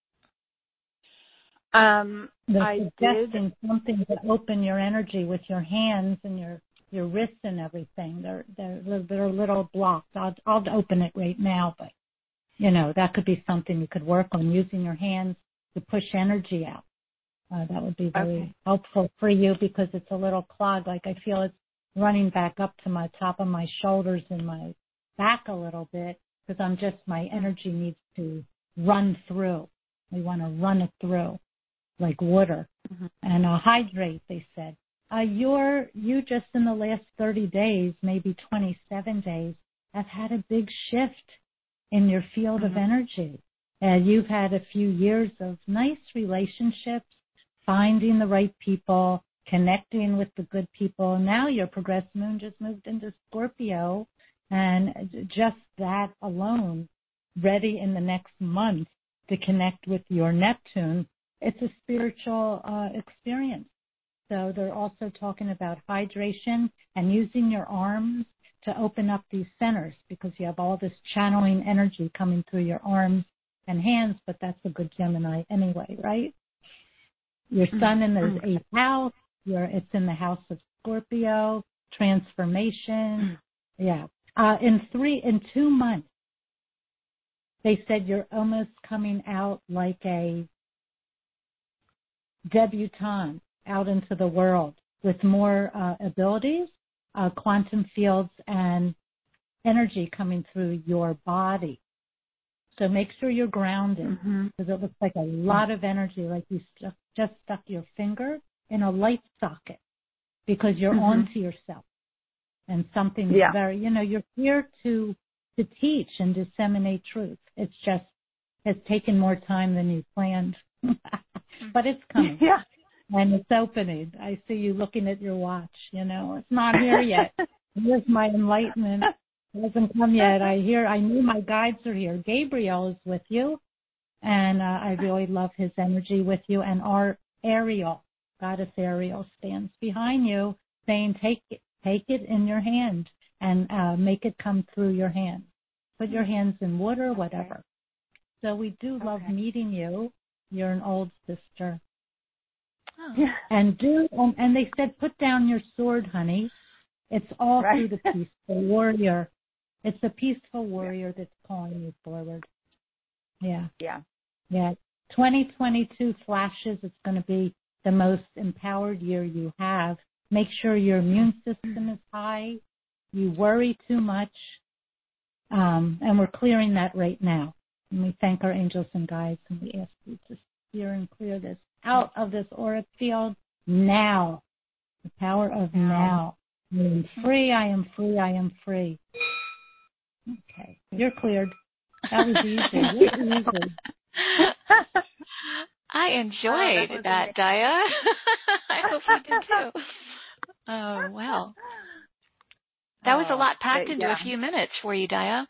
I did something to open your energy with your hands and your wrists and everything. They're a little blocked. I'll open it right now, but that could be something you could work on, using your hands to push energy out. That would be very helpful for you because it's a little clogged. Like I feel it's running back up to my top of my shoulders and my back a little bit because my energy needs to run through. We want to run it through. like water. Mm-hmm. And hydrate, they said. You just in the last 30 days, maybe 27 days, have had a big shift in your field Mm-hmm. of energy. You've had a few years of nice relationships, finding the right people, connecting with the good people. Now your progressed moon just moved into Scorpio, and just that alone, ready in the next month to connect with your Neptune, it's a spiritual experience. So they're also talking about hydration and using your arms to open up these centers, because you have all this channeling energy coming through your arms and hands, but that's a good Gemini anyway, right? Your sun in the 8th house, it's in the house of Scorpio, transformation. Yeah. In 2 months, they said you're almost coming out like a debutante out into the world with more abilities, quantum fields, and energy coming through your body. So make sure you're grounded, because it looks like a lot of energy, like you just stuck your finger in a light socket, because you're onto yourself. And something is very, you're here to teach and disseminate truth. It's taken more time than you planned, but it's coming. Yeah. And it's opening. I see you looking at your watch, it's not here yet. Here's my enlightenment. It hasn't come yet. I knew my guides are here. Gabriel is with you, and I really love his energy with you. And our Ariel, Goddess Ariel, stands behind you saying, take it in your hand and make it come through your hand. Put your hands in wood or whatever. So we do love meeting you. You're an old sister. Oh. Yeah. And they said, put down your sword, honey. It's all through the peaceful warrior. It's the peaceful warrior that's calling you forward. Yeah. Yeah. Yeah. 2022 flashes. It's going to be the most empowered year you have. Make sure your immune system is high. You worry too much. And we're clearing that right now. And we thank our angels and guides, and we ask you to steer and clear this out of this auric field now. The power of now. I am free, I am free, I am free. Okay. You're cleared. That was easy. I enjoyed that, Daya. I hope you did too. Oh, wow. That was a lot packed into a few minutes for you, Daya.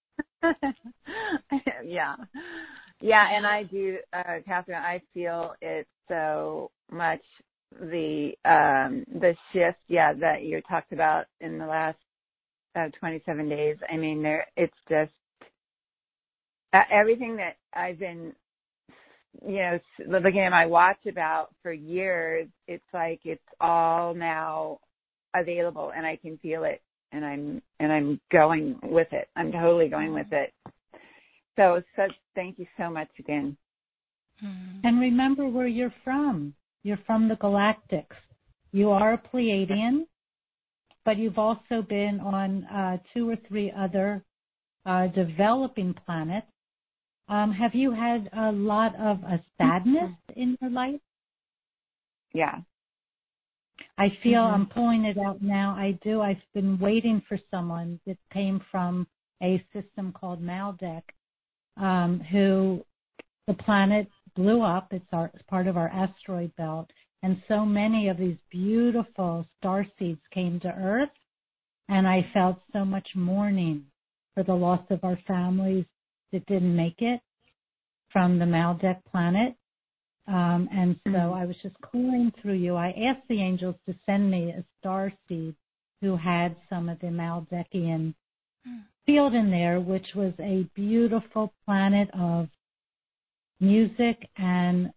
Yeah. Yeah, and I do, Catherine, I feel it's so much the shift, that you talked about in the last 27 days. I mean, it's just everything that I've been, looking at my watch about for years. It's like it's all now available, and I can feel it, and I'm going with it. I'm totally going with it. So thank you so much again. And remember where you're from. You're from the Galactics. You are a Pleiadian, but you've also been on 2 or 3 other developing planets. Have you had a lot of sadness in your life? Yeah. I feel I'm pulling it out now. I do. I've been waiting for someone that came from a system called Maldek, who the planet blew up. It's part of our asteroid belt. And so many of these beautiful star seeds came to Earth. And I felt so much mourning for the loss of our families that didn't make it from the Maldek planet. And so I was just clearing through you. I asked the angels to send me a star seed who had some of the Maldekian field in there, which was a beautiful planet of music and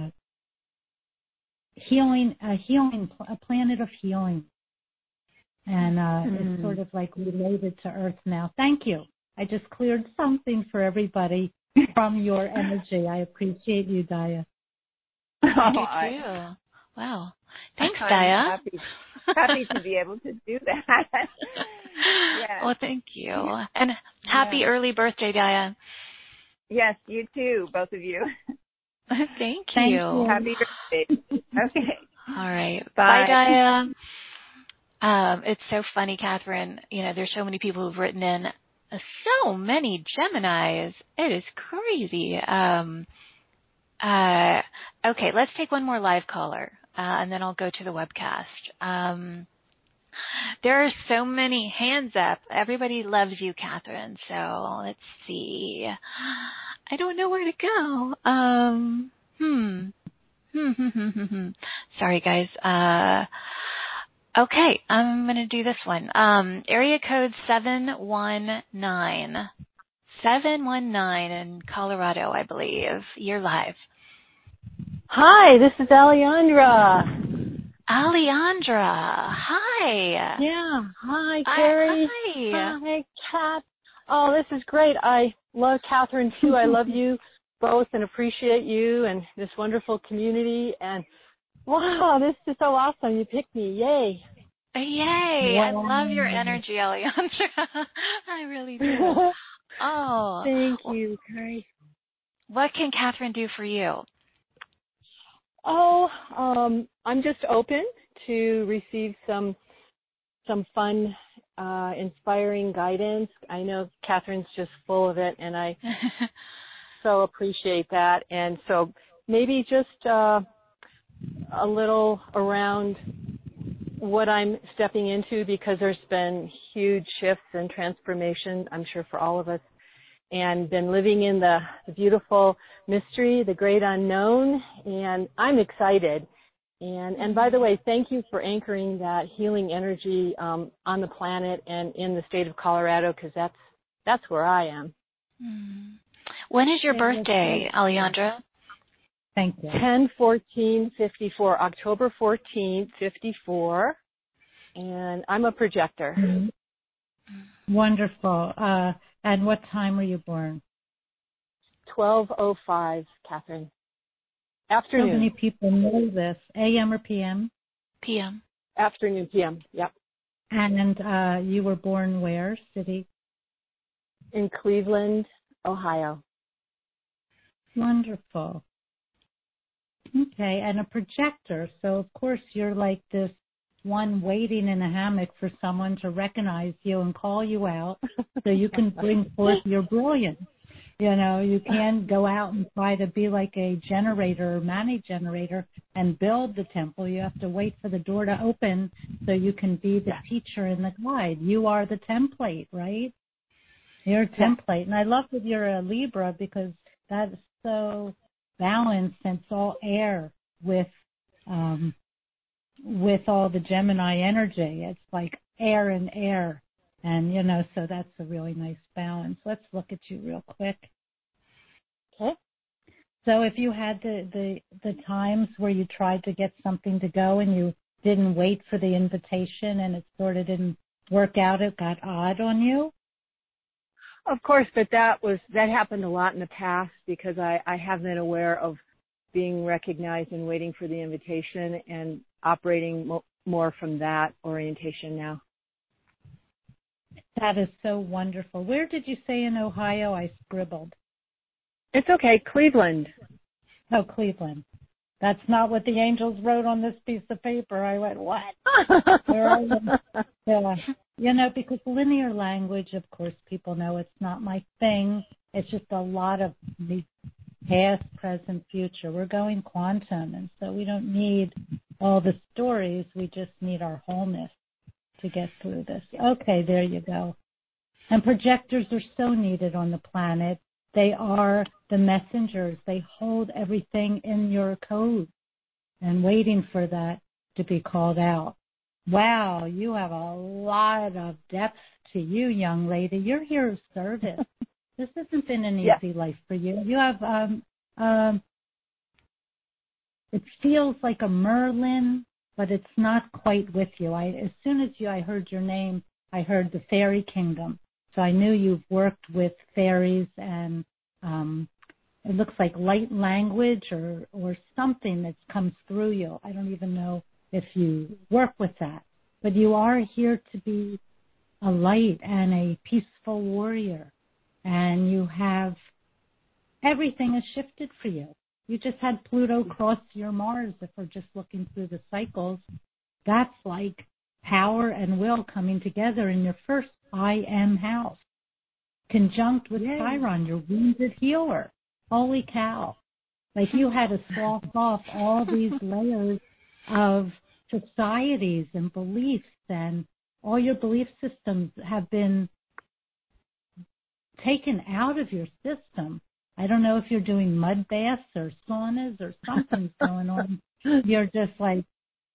healing, a planet of healing. And it's sort of like related to Earth now. Thank you. I just cleared something for everybody from your energy. I appreciate you, Daya. I do too. Wow. Thanks, Daya. Happy to be able to do that. Yes. Well, thank you. And happy early birthday, Daya. Yes, you too, both of you. Thank Thank you. you. Happy birthday. Okay. All right. Bye. Bye, Gaia. It's so funny, Catherine. There's so many people who've written in. So many Geminis. It is crazy. Okay, let's take one more live caller, and then I'll go to the webcast. There are so many hands up. Everybody loves you, Catherine. So let's see. I don't know where to go. Sorry, guys. Okay, I'm going to do this one. Area code 719. 719 in Colorado, I believe. You're live. Hi, this is Alejandra. Alejandra, hi. Yeah, hi, Carrie. Hi, Kat. Oh, this is great. I love Catherine, too. I love you both and appreciate you and this wonderful community. And, wow, this is so awesome. You picked me. Yay. Yay. Wow. I love your energy, Alejandra. I really do. Oh. Thank you, Carrie. What can Catherine do for you? Oh, I'm just open to receive some fun, inspiring guidance. I know Catherine's just full of it, and I so appreciate that. And so maybe just a little around what I'm stepping into, because there's been huge shifts and transformation, I'm sure, for all of us, and been living in the beautiful mystery, the great unknown, and I'm excited. And by the way, thank you for anchoring that healing energy on the planet and in the state of Colorado, because that's where I am. When is your birthday, Alejandra? Thank you. 10/14/54, October 14th, 54, and I'm a projector. Mm-hmm. Wonderful. And what time were you born? 12:05, Catherine. Afternoon. So many people know this. AM or PM? PM. Afternoon, PM, yep. And you were born where, city? In Cleveland, Ohio. Wonderful. Okay, and a projector. So, of course, you're like this one waiting in a hammock for someone to recognize you and call you out so you can bring forth your brilliance. You can't go out and try to be like a generator or manage generator and build the temple. You have to wait for the door to open so you can be the teacher and the guide. You are the template, right? You're a template. And I love that you're a Libra, because that's so balanced and it's all air with all the Gemini energy. It's like air and air. And, so that's a really nice balance. Let's look at you real quick. Okay. So if you had the times where you tried to get something to go and you didn't wait for the invitation and it sort of didn't work out, it got odd on you? Of course, but that happened a lot in the past, because I have been aware of being recognized and waiting for the invitation and operating more from that orientation now. That is so wonderful. Where did you say in Ohio? I scribbled. It's okay, Cleveland. Oh, Cleveland. That's not what the angels wrote on this piece of paper. I went, what? Where are you? Because linear language, of course, people know it's not my thing. It's just a lot of the past, present, future. We're going quantum, and so we don't need all the stories. We just need our wholeness to get through this. Okay, there you go. And projectors are so needed on the planet. They are the messengers. They hold everything in your code and waiting for that to be called out. Wow, you have a lot of depth to you, young lady. You're here of service. This hasn't been an easy life for you. You have, it feels like a Merlin, but it's not quite with you. As soon as I heard your name, I heard the fairy kingdom. So I knew you've worked with fairies, and it looks like light language or something that comes through you. I don't even know if you work with that. But you are here to be a light and a peaceful warrior. And you have, everything has shifted for you. You just had Pluto cross your Mars. If we're just looking through the cycles, that's like power and will coming together in your first I am house. Conjunct with Chiron, your wounded healer. Holy cow. Like you had to slough off all these layers of societies and beliefs, and all your belief systems have been taken out of your system. I don't know if you're doing mud baths or saunas or something's going on. You're just like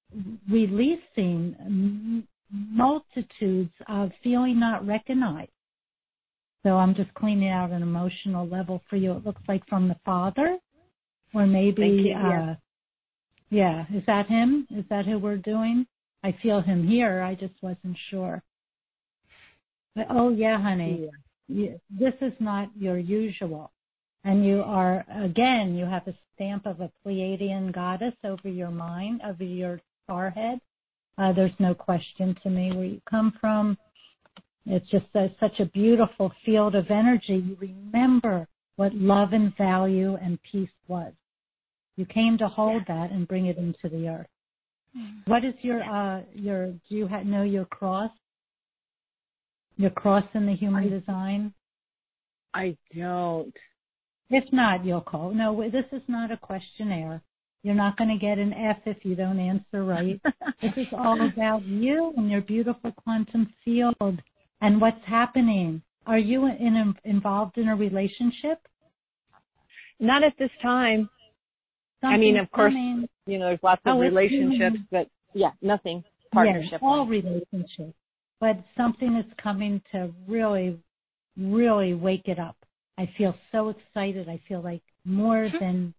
releasing multitudes of feeling not recognized. So I'm just cleaning out an emotional level for you. It looks like from the father, or maybe, yeah. Is that him? Is that who we're doing? I feel him here. I just wasn't sure. But, oh, yeah, honey. Yeah. This is not your usual. And you are, again, you have a stamp of a Pleiadian goddess over your mind, over your forehead. There's no question to me where you come from. It's just such a beautiful field of energy. You remember what love and value and peace was. You came to hold that and bring it into the earth. What is your do you know your cross? Your cross in the human design? I don't. If not, you'll call. No, this is not a questionnaire. You're not going to get an F if you don't answer right. This is all about you and your beautiful quantum field and what's happening. Are you involved in a relationship? Not at this time. I mean, of course, there's lots of relationships, but nothing. Partnership. Yes, all relationships. But something is coming to really, really wake it up. I feel so excited. I feel like more than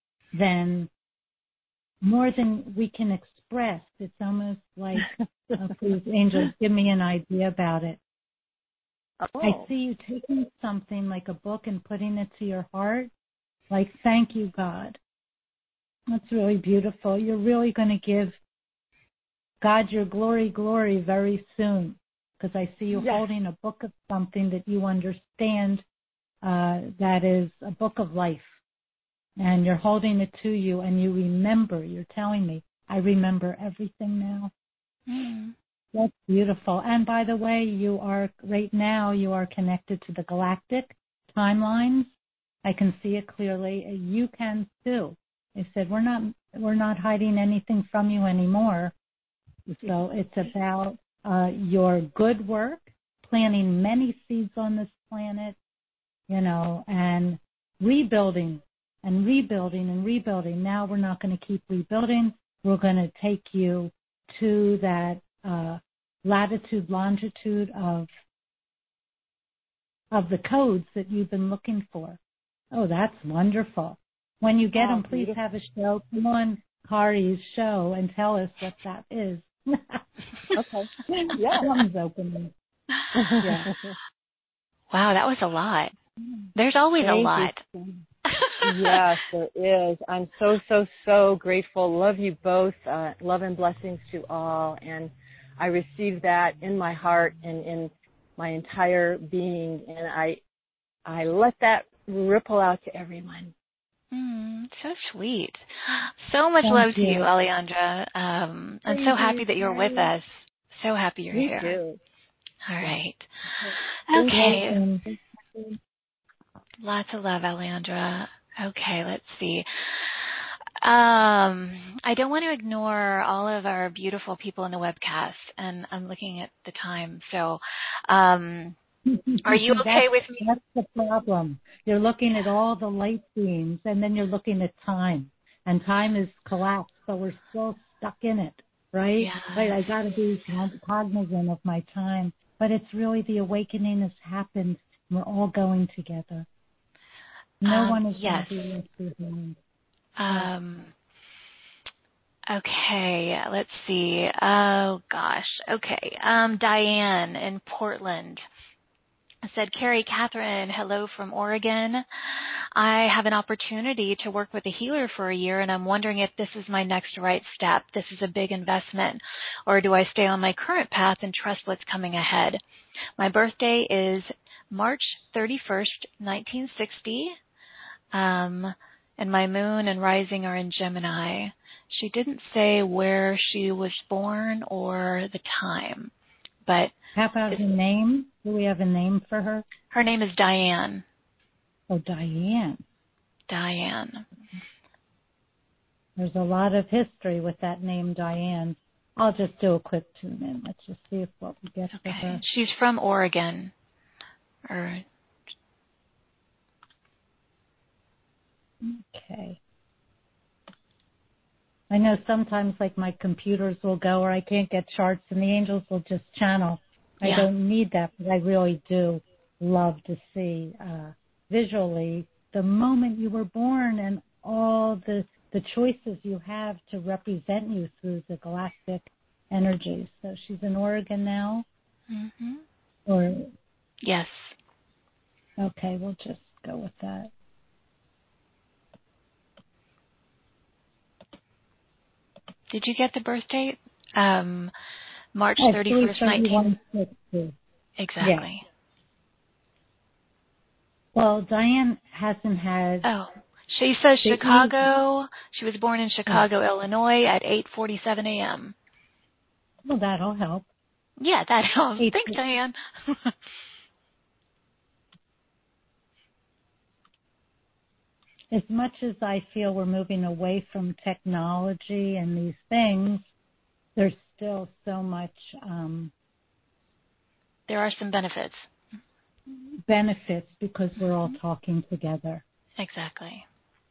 we can express. It's almost like, please, angels, give me an idea about it. Oh. I see you taking something like a book and putting it to your heart. Like, thank you, God. That's really beautiful. You're really going to give God your glory very soon. Because I see you holding a book of something that you understand that is a book of life. And you're holding it to you and you remember. You're telling me, I remember everything now. Mm. That's beautiful. And by the way, right now you are connected to the galactic timelines. I can see it clearly. You can too. I said, we're not hiding anything from you anymore. So it's about your good work, planting many seeds on this planet, and rebuilding and rebuilding and rebuilding. Now we're not going to keep rebuilding. We're going to take you to that latitude, longitude of the codes that you've been looking for. Oh, that's wonderful. When you get them, please have a show. Come on, Kari's show and tell us what that is. Okay. Yeah. Someone's opening. Yeah. Wow, that was a lot. There's always a lot. Yes, there is. I'm so grateful. Love you both. Love and blessings to all. And I receive that in my heart and in my entire being. And I let that ripple out to everyone. So sweet. So much love to you, Alejandra. I'm so happy that you're with us. So happy you're here. Me too. All right. Okay. Lots of love, Alejandra. Okay, let's see. I don't want to ignore all of our beautiful people in the webcast, and I'm looking at the time. So, are you okay with me? That's the problem. You're looking at all the light beams, and then you're looking at time. And time is collapsed, so we're still stuck in it, right? Yeah. Right, I got to be cognizant of my time. But it's really the awakening has happened. We're all going together. No one is going to be left behind. Okay, let's see. Oh, gosh. Okay. Diane in Portland said, Carrie, Catherine, hello from Oregon. I have an opportunity to work with a healer for a year, and I'm wondering if this is my next right step. This is a big investment. Or do I stay on my current path and trust what's coming ahead? My birthday is March 31st, 1960. and my moon and rising are in Gemini. She didn't say where she was born or the time, but... How about her name? Do we have a name for her? Her name is Diane. Oh, Diane. Diane. There's a lot of history with that name, Diane. I'll just do a quick tune-in. Let's just see what we get for her. She's from Oregon. Okay. I know sometimes, like, my computers will go or I can't get charts and the angels will just channel. I don't need that, but I really do love to see visually the moment you were born and all the choices you have to represent you through the galactic energies. So she's in Oregon now? Mm-hmm. Or yes. Okay, we'll just go with that. Did you get the birth date? March 31st, 19... Exactly. Yeah. Well, Diane hasn't had... Oh, she says Chicago. She was born in Chicago, Illinois at 8:47 a.m. Well, that'll help. Yeah, that helps. Thanks, Diane. As much as I feel we're moving away from technology and these things, there's still so much... there are some benefits. Benefits because we're all talking together. Exactly.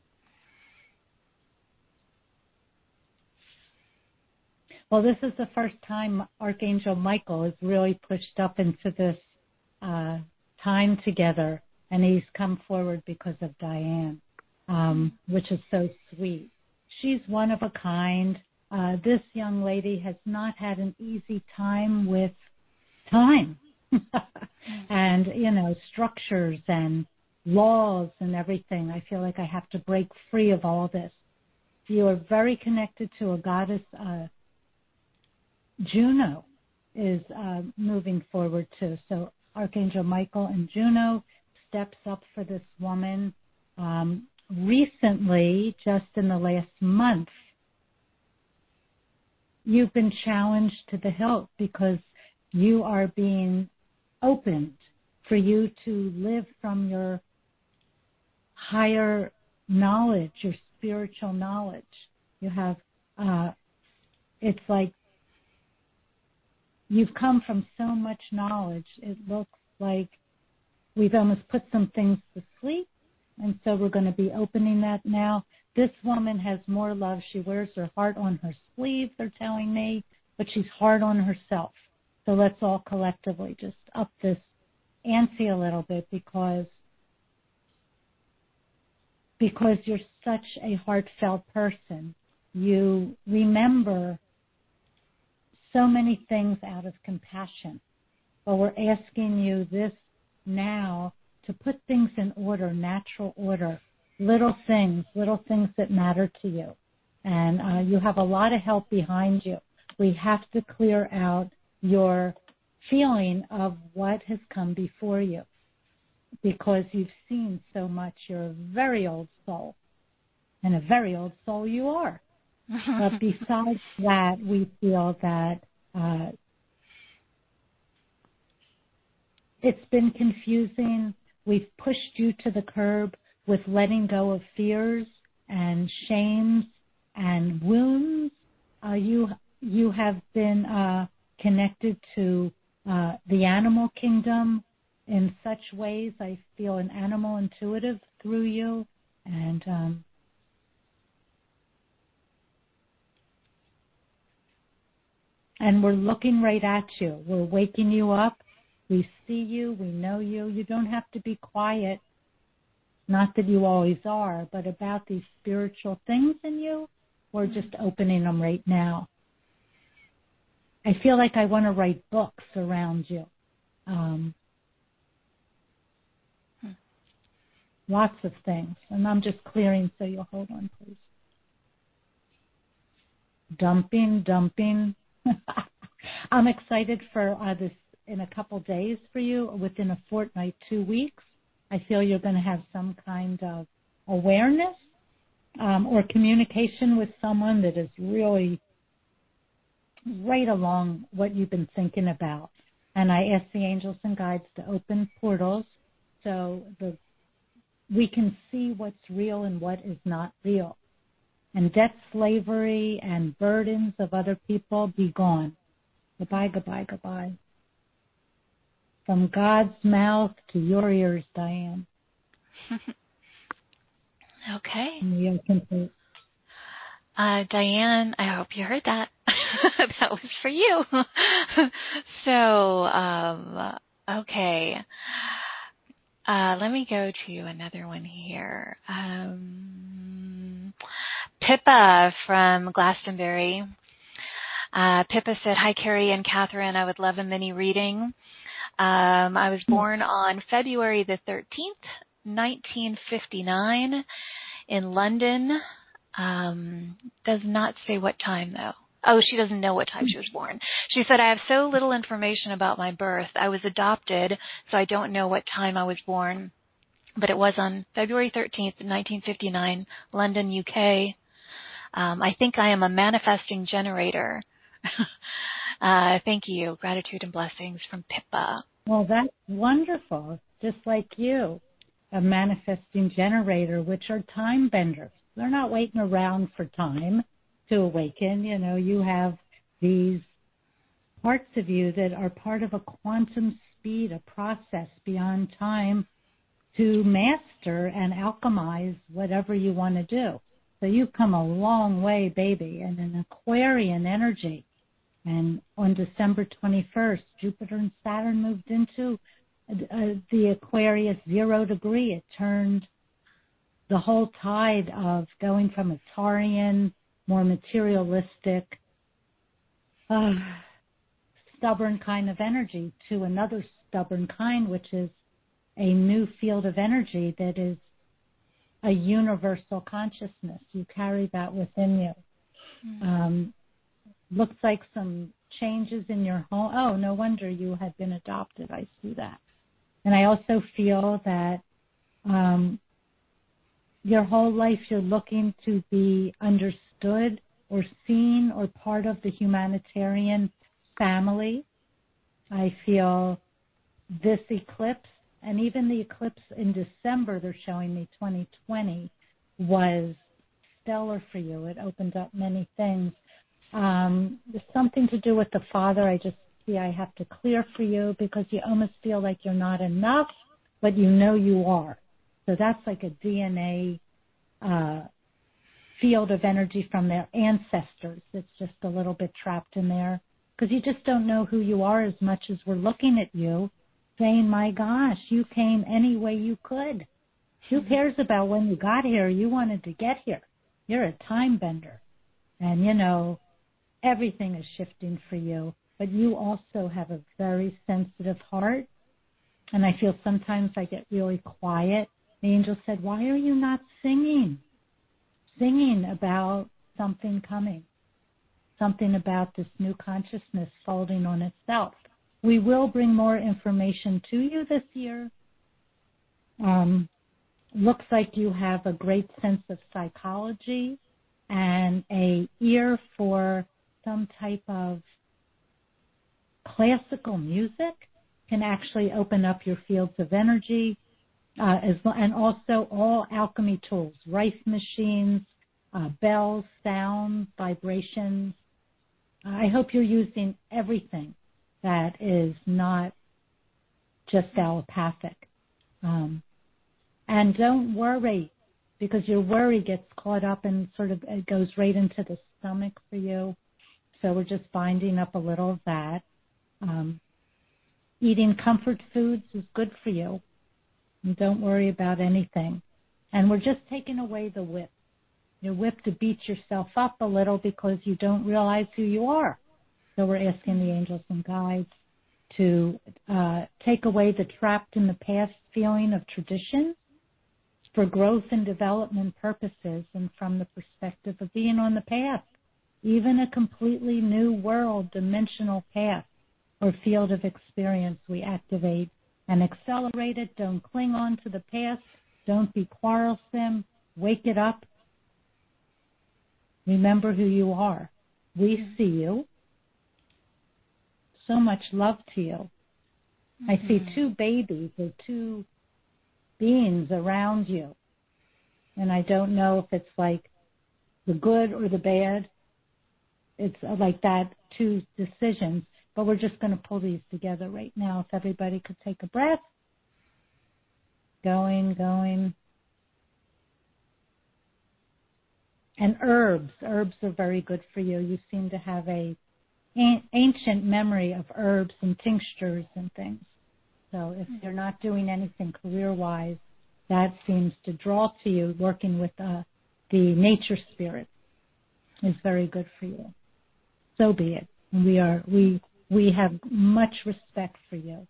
Well, this is the first time Archangel Michael has really pushed up into this time together, and he's come forward because of Diane, which is so sweet. She's one of a kind. This young lady has not had an easy time with time and, structures and laws and everything. I feel like I have to break free of all this. You are very connected to a goddess. Juno is moving forward too. So Archangel Michael and Juno steps up for this woman. Recently, just in the last month, you've been challenged to the hilt because you are being opened for you to live from your higher knowledge, your spiritual knowledge. You have, it's like you've come from so much knowledge. It looks like we've almost put some things to sleep, and so we're going to be opening that now. This woman has more love. She wears her heart on her sleeve, they're telling me, but she's hard on herself. So let's all collectively just up this ante a little bit because you're such a heartfelt person. You remember so many things out of compassion. But we're asking you this now to put things in order, natural order, little things that matter to you. And you have a lot of help behind you. We have to clear out your feeling of what has come before you because you've seen so much. You're a very old soul, and a very old soul you are. But besides that, we feel that it's been confusing. We've pushed you to the curb with letting go of fears and shames and wounds. You have been connected to the animal kingdom in such ways. I feel an animal intuitive through you, and we're looking right at you. We're waking you up. We see you. We know you. You don't have to be quiet. Not that you always are, but about these spiritual things in you, we're just opening them right now. I feel like I want to write books around you. Lots of things. And I'm just clearing, so you'll hold on, please. Dumping. I'm excited for this in a couple days for you, within a fortnight, 2 weeks. I feel you're going to have some kind of awareness or communication with someone that is really right along what you've been thinking about. And I ask the angels and guides to open portals so we can see what's real and what is not real. And debt, slavery, and burdens of other people be gone. Goodbye, goodbye, goodbye. From God's mouth to your ears, Diane. Okay. Diane, I hope you heard that. That was for you. So, okay. Let me go to another one here. Pippa from Glastonbury. Pippa said, "Hi, Carrie and Catherine. I would love a mini reading. I was born on February the 13th, 1959 in London. Does not say what time, though. Oh, she doesn't know what time she was born. She said, I have so little information about my birth. I was adopted, so I don't know what time I was born. But it was on February 13th, 1959, London, UK. I think I am a manifesting generator." Thank you. Gratitude and blessings from Pippa. Well, that's wonderful. Just like you, a manifesting generator, which are time benders. They're not waiting around for time to awaken. You know, you have these parts of you that are part of a quantum speed, a process beyond time to master and alchemize whatever you want to do. So you've come a long way, baby, and an Aquarian energy. And on December 21st, Jupiter and Saturn moved into the Aquarius 0 degree. It turned the whole tide of going from a Taurian, more materialistic, stubborn kind of energy to another stubborn kind, which is a new field of energy that is a universal consciousness. You carry that within you. Mm-hmm. Looks like some changes in your home. Oh, no wonder you had been adopted. I see that. And I also feel that your whole life you're looking to be understood or seen or part of the humanitarian family. I feel this eclipse, and even the eclipse in December, they're showing me 2020, was stellar for you. It opened up many things. There's something to do with the father. I just see I have to clear for you because you almost feel like you're not enough, but you know you are. So that's like a DNA field of energy from their ancestors. It's just a little bit trapped in there because you just don't know who you are as much as we're looking at you saying, my gosh, you came any way you could. Who cares about when you got here? You wanted to get here. You're a time bender. And, you know, everything is shifting for you. But you also have a very sensitive heart. And I feel sometimes I get really quiet. The angel said, why are you not singing? Singing about something coming. Something about this new consciousness folding on itself. We will bring more information to you this year. Looks like you have a great sense of psychology and a ear for some type of classical music can actually open up your fields of energy, and also all alchemy tools, rice machines, bells, sound, vibrations. I hope you're using everything that is not just allopathic. And don't worry, because your worry gets caught up and sort of it goes right into the stomach for you. So we're just binding up a little of that. Eating comfort foods is good for you. And don't worry about anything. And we're just taking away the whip. Your whip to beat yourself up a little because you don't realize who you are. So we're asking the angels and guides to take away the trapped in the past feeling of tradition for growth and development purposes and from the perspective of being on the path, even a completely new world, dimensional path or field of experience we activate and accelerate it. Don't cling on to the past. Don't be quarrelsome. Wake it up Remember who you are. We see you. So much love to you. I see two babies or two beings around you. And I don't know if it's like the good or the bad. It's like that, two decisions. But we're just going to pull these together right now. If everybody could take a breath. Going. And herbs. Herbs are very good for you. You seem to have a ancient memory of herbs and tinctures and things. So if you're not doing anything career-wise, that seems to draw to you. Working with the nature spirit is very good for you. So be it. And we have much respect for you.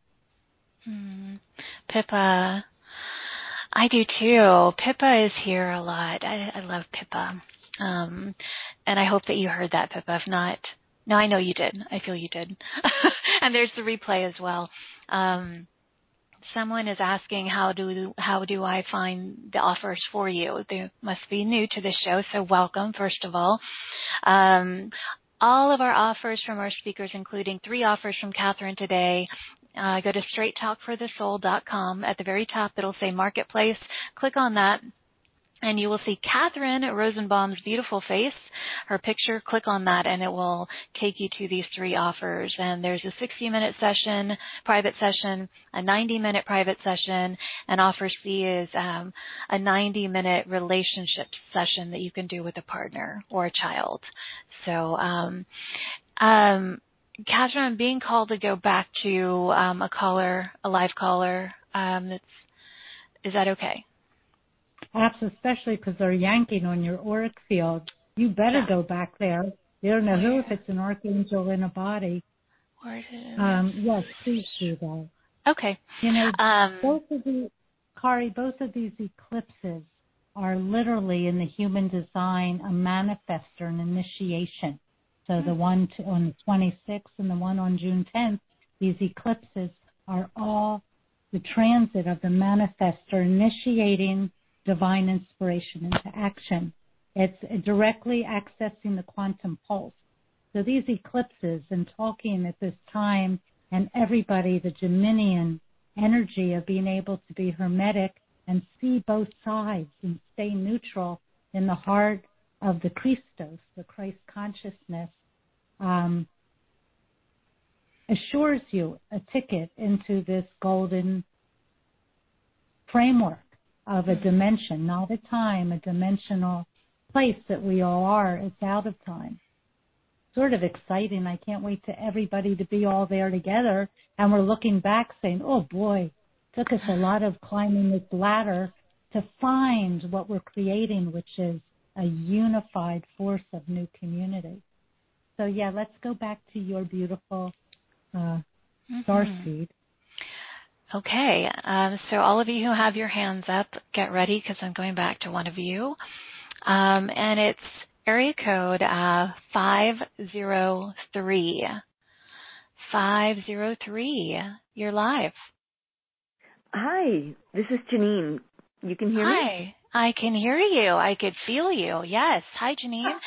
Pippa, I do too. Pippa is here a lot. I love Pippa. And I hope that you heard that, Pippa. If not, no, I know you did. I feel you did. And there's the replay as well. Someone is asking, how do I find the offers for you? They must be new to the show, so welcome, first of all. All of our offers from our speakers, including 3 offers from Catherine today, go to straighttalkforthesoul.com. At the very top, it'll say Marketplace. Click on that, and you will see Catherine Rosenbaum's beautiful face, her picture. Click on that, and it will take you to these 3 offers. And there's a 60-minute session, private session, a 90-minute private session, and offers fee is a 90-minute relationship session that you can do with a partner or a child. So, Catherine, I'm being called to go back to a live caller. Is that okay? Especially because they're yanking on your auric field. You better go back there. You don't know who, if it's an archangel in a body. Yes, please do that. Okay. You know, both of these eclipses are literally in the human design a manifestor, an initiation. So the one on the 26th and the one on June 10th, these eclipses are all the transit of the manifestor initiating divine inspiration into action. It's directly accessing the quantum pulse. So these eclipses, and talking at this time, and everybody, the Geminian energy of being able to be hermetic and see both sides and stay neutral in the heart of the Christos, the Christ consciousness, assures you a ticket into this golden framework of a dimension, not a time, a dimensional place that we all are. It's out of time. Sort of exciting. I can't wait to everybody to be all there together. And we're looking back saying, oh boy, it took us a lot of climbing this ladder to find what we're creating, which is a unified force of new community. So yeah, let's go back to your beautiful starseed. Okay, so all of you who have your hands up, get ready because I'm going back to one of you. And it's area code 503. 503. You're live. Hi, this is Janine. You can hear me? Hi, I can hear you. I could feel you. Yes. Hi, Janine.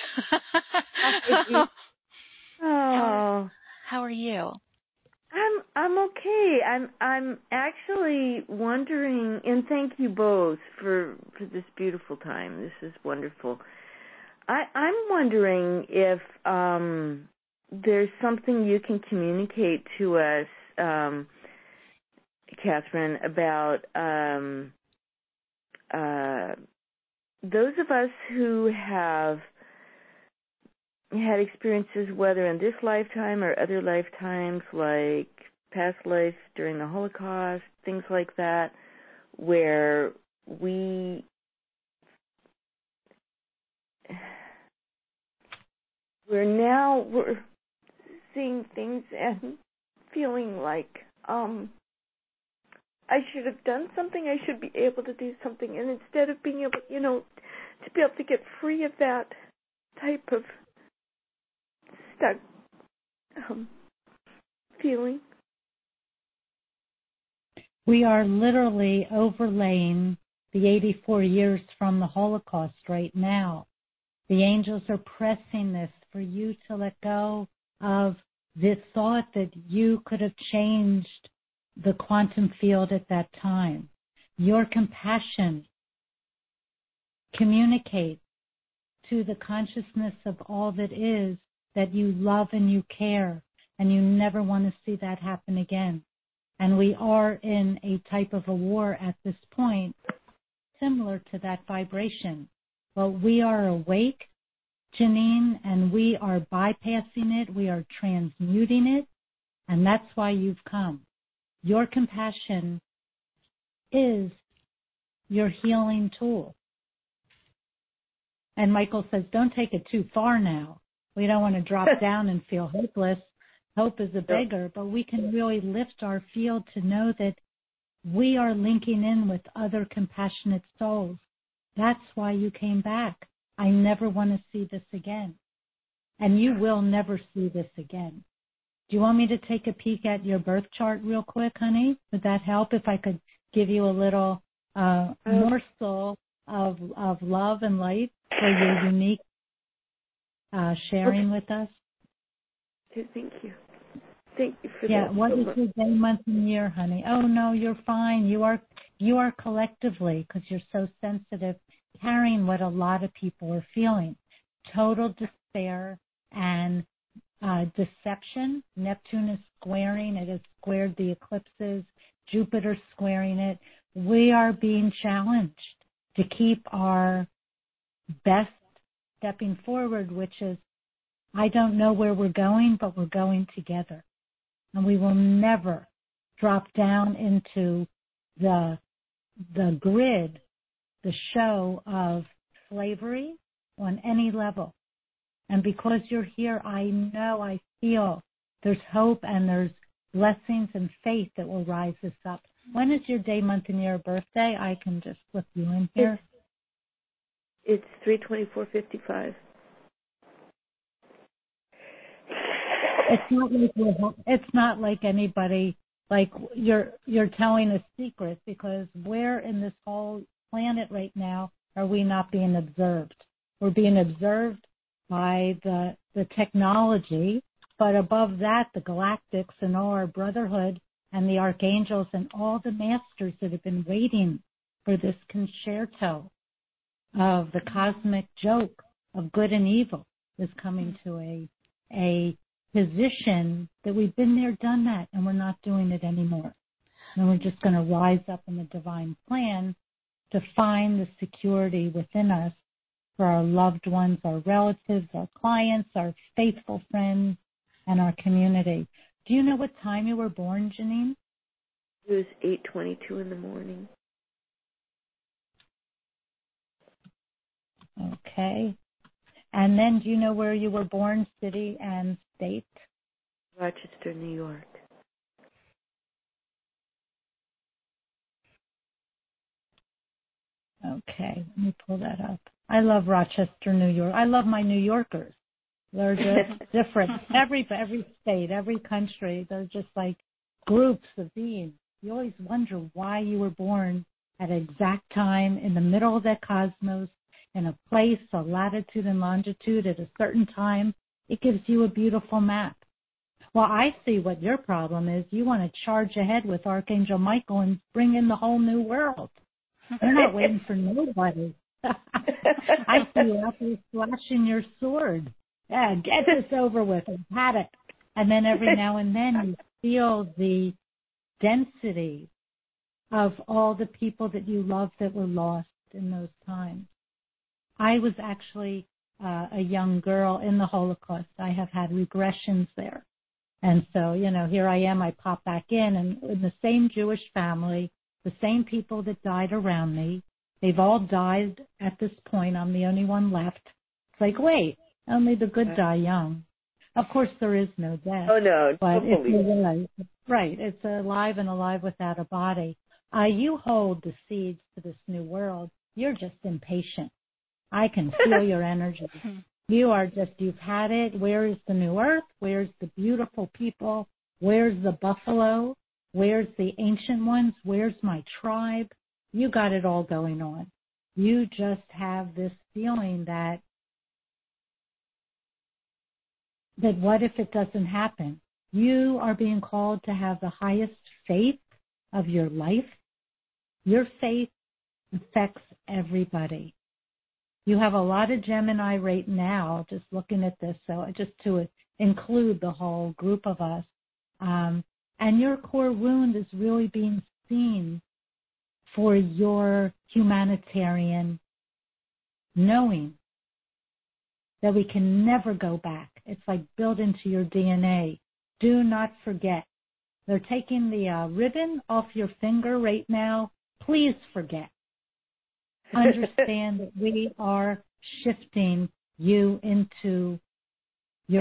Oh, how are you? I'm okay. I'm actually wondering, and thank you both for this beautiful time. This is wonderful. I'm wondering if there's something you can communicate to us, Catherine, about those of us who have had experiences, whether in this lifetime or other lifetimes, like past life during the Holocaust, things like that, where we're seeing things and feeling like I should have done something, I should be able to do something, and instead of being able, to be able to get free of that type of stuck feeling. We are literally overlaying the 84 years from the Holocaust right now. The angels are pressing this for you to let go of the thought that you could have changed the quantum field at that time. Your compassion communicates to the consciousness of all that is, that you love and you care, and you never want to see that happen again. And we are in a type of a war at this point, similar to that vibration. But we are awake, Janine, and we are bypassing it. We are transmuting it, and that's why you've come. Your compassion is your healing tool. And Michael says, don't take it too far now. We don't want to drop down and feel hopeless. Hope is a beggar, but we can really lift our field to know that we are linking in with other compassionate souls. That's why you came back. I never want to see this again. And you will never see this again. Do you want me to take a peek at your birth chart real quick, honey? Would that help if I could give you a little morsel of love and light for your unique sharing with us? Thank you. Thank you for that. Yeah, what is your day, month, and year, honey? Oh, no, you're fine. You are collectively, because you're so sensitive, carrying what a lot of people are feeling. Total despair and deception. Neptune is squaring. It has squared the eclipses. Jupiter squaring it. We are being challenged to keep our best stepping forward, which is, I don't know where we're going, but we're going together. And we will never drop down into the grid, the show of slavery on any level. And because you're here, I know, I feel there's hope and there's blessings and faith that will rise us up. When is your day, month, and year of birthday? I can just flip you in here. It's 3/24/55. It's not like anybody, like you're telling a secret, because where in this whole planet right now are we not being observed? We're being observed by the technology, but above that, the galactics and all our brotherhood and the archangels and all the masters that have been waiting for this concerto of the cosmic joke of good and evil is coming to a position that we've been there, done that, and we're not doing it anymore. And we're just going to rise up in the divine plan to find the security within us for our loved ones, our relatives, our clients, our faithful friends, and our community. Do you know what time you were born, Janine? It was 8:22 in the morning. Okay. And then do you know where you were born, city and state? Rochester, New York. Okay, let me pull that up. I love Rochester, New York. I love my New Yorkers. They're just different. Every state, every country, they're just like groups of beings. You always wonder why you were born at an exact time in the middle of that cosmos, in a place, a latitude and longitude at a certain time. It gives you a beautiful map. Well, I see what your problem is. You want to charge ahead with Archangel Michael and bring in the whole new world. You're not waiting for nobody. I see you out there slashing your sword. Yeah, get this over with and had it. And then every now and then you feel the density of all the people that you love that were lost in those times. I was actually a young girl in the Holocaust. I have had regressions there. And so, here I am, I pop back in the same Jewish family, the same people that died around me. They've all died at this point. I'm the only one left. It's like, wait, only the good die young. Of course, there is no death. Oh, no. But it's alive. Right. It's alive and alive without a body. You hold the seeds to this new world. You're just impatient. I can feel your energy. You are just, you've had it. Where is the new earth? Where's the beautiful people? Where's the buffalo? Where's the ancient ones? Where's my tribe? You got it all going on. You just have this feeling that that what if it doesn't happen? You are being called to have the highest faith of your life. Your faith affects everybody. You have a lot of Gemini right now, just looking at this, so just to include the whole group of us. And your core wound is really being seen for your humanitarian knowing that we can never go back. It's like built into your DNA. Do not forget. They're taking the ribbon off your finger right now. Please forget. Understand that we are shifting you into your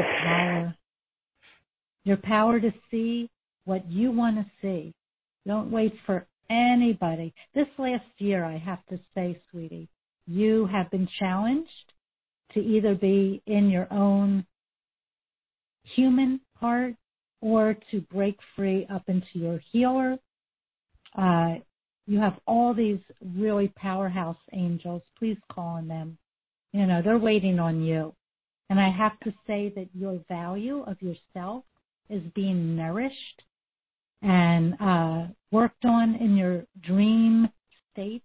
power to see what you want to see. Don't wait for anybody. This last year, I have to say, sweetie, you have been challenged to either be in your own human part or to break free up into your healer. You have all these really powerhouse angels. Please call on them. You know, they're waiting on you. And I have to say that your value of yourself is being nourished and worked on in your dream state.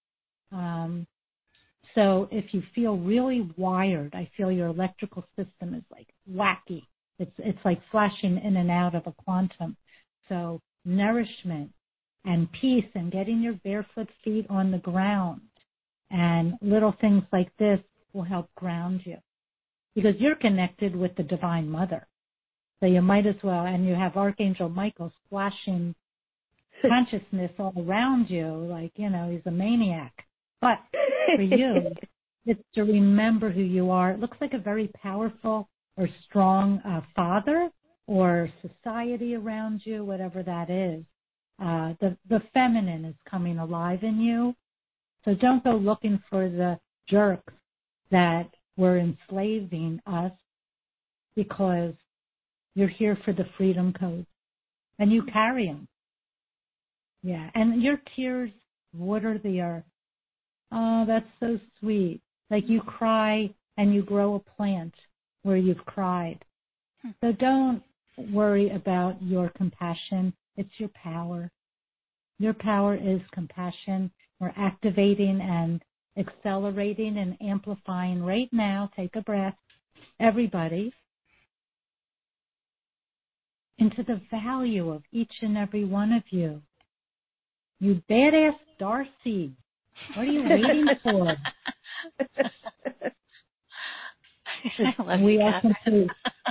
So if you feel really wired, I feel your electrical system is like wacky. It's like flashing in and out of a quantum. So nourishment and peace and getting your barefoot feet on the ground and little things like this will help ground you because you're connected with the Divine Mother. So you might as well, and you have Archangel Michael splashing consciousness all around you like, you know, he's a maniac. But for you, it's to remember who you are. It looks like a very powerful or strong father or society around you, whatever that is. The feminine is coming alive in you. So don't go looking for the jerks that were enslaving us because you're here for the freedom code. And you carry them. Yeah, and your tears water the earth. Oh, that's so sweet. Like you cry and you grow a plant where you've cried. So don't worry about your compassion. It's your power. Your power is compassion. We're activating and accelerating and amplifying right now. Take a breath, everybody, into the value of each and every one of you. You badass star seeds. What are you waiting for? I love we you, are Catherine. complete.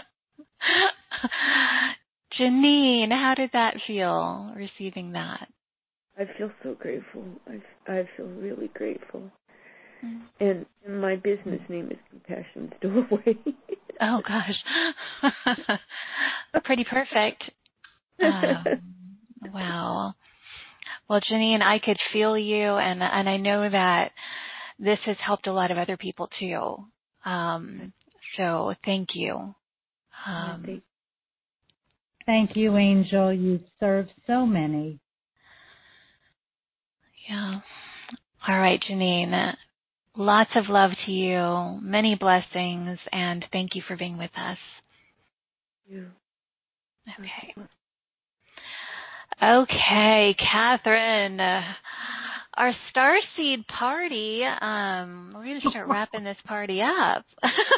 Janine, how did that feel, receiving that? I feel so grateful. I feel really grateful. And my business name is Compassion's Doorway. Oh, gosh. Pretty perfect. Wow. Well, Janine, I could feel you, and I know that this has helped a lot of other people, too. So thank you. Thank you, Angel. You serve so many. Yeah. All right, Janine. Lots of love to you, many blessings, and thank you for being with us. Yeah. Okay. Okay, Catherine. Our Starseed party, we're going to start wrapping this party up.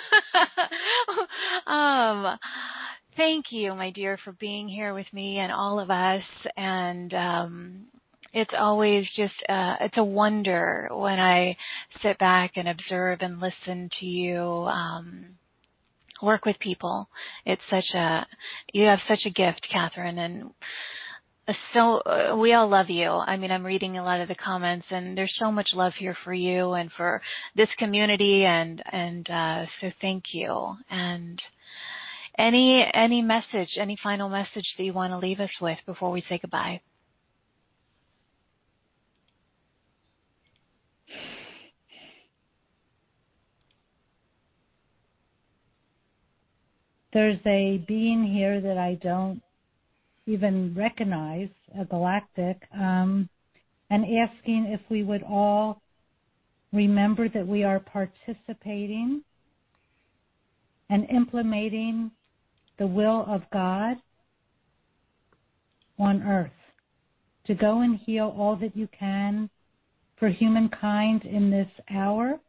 Thank you, my dear, for being here with me and all of us. And it's always just, it's a wonder when I sit back and observe and listen to you work with people. It's you have such a gift, Catherine, and so we all love you. I mean, I'm reading a lot of the comments, and there's so much love here for you and for this community, and so thank you. And any message, any final message that you want to leave us with before we say goodbye? There's a being here that I don't even recognize, a galactic, and asking if we would all remember that we are participating and implementing the will of God on earth, to go and heal all that you can for humankind in this hour.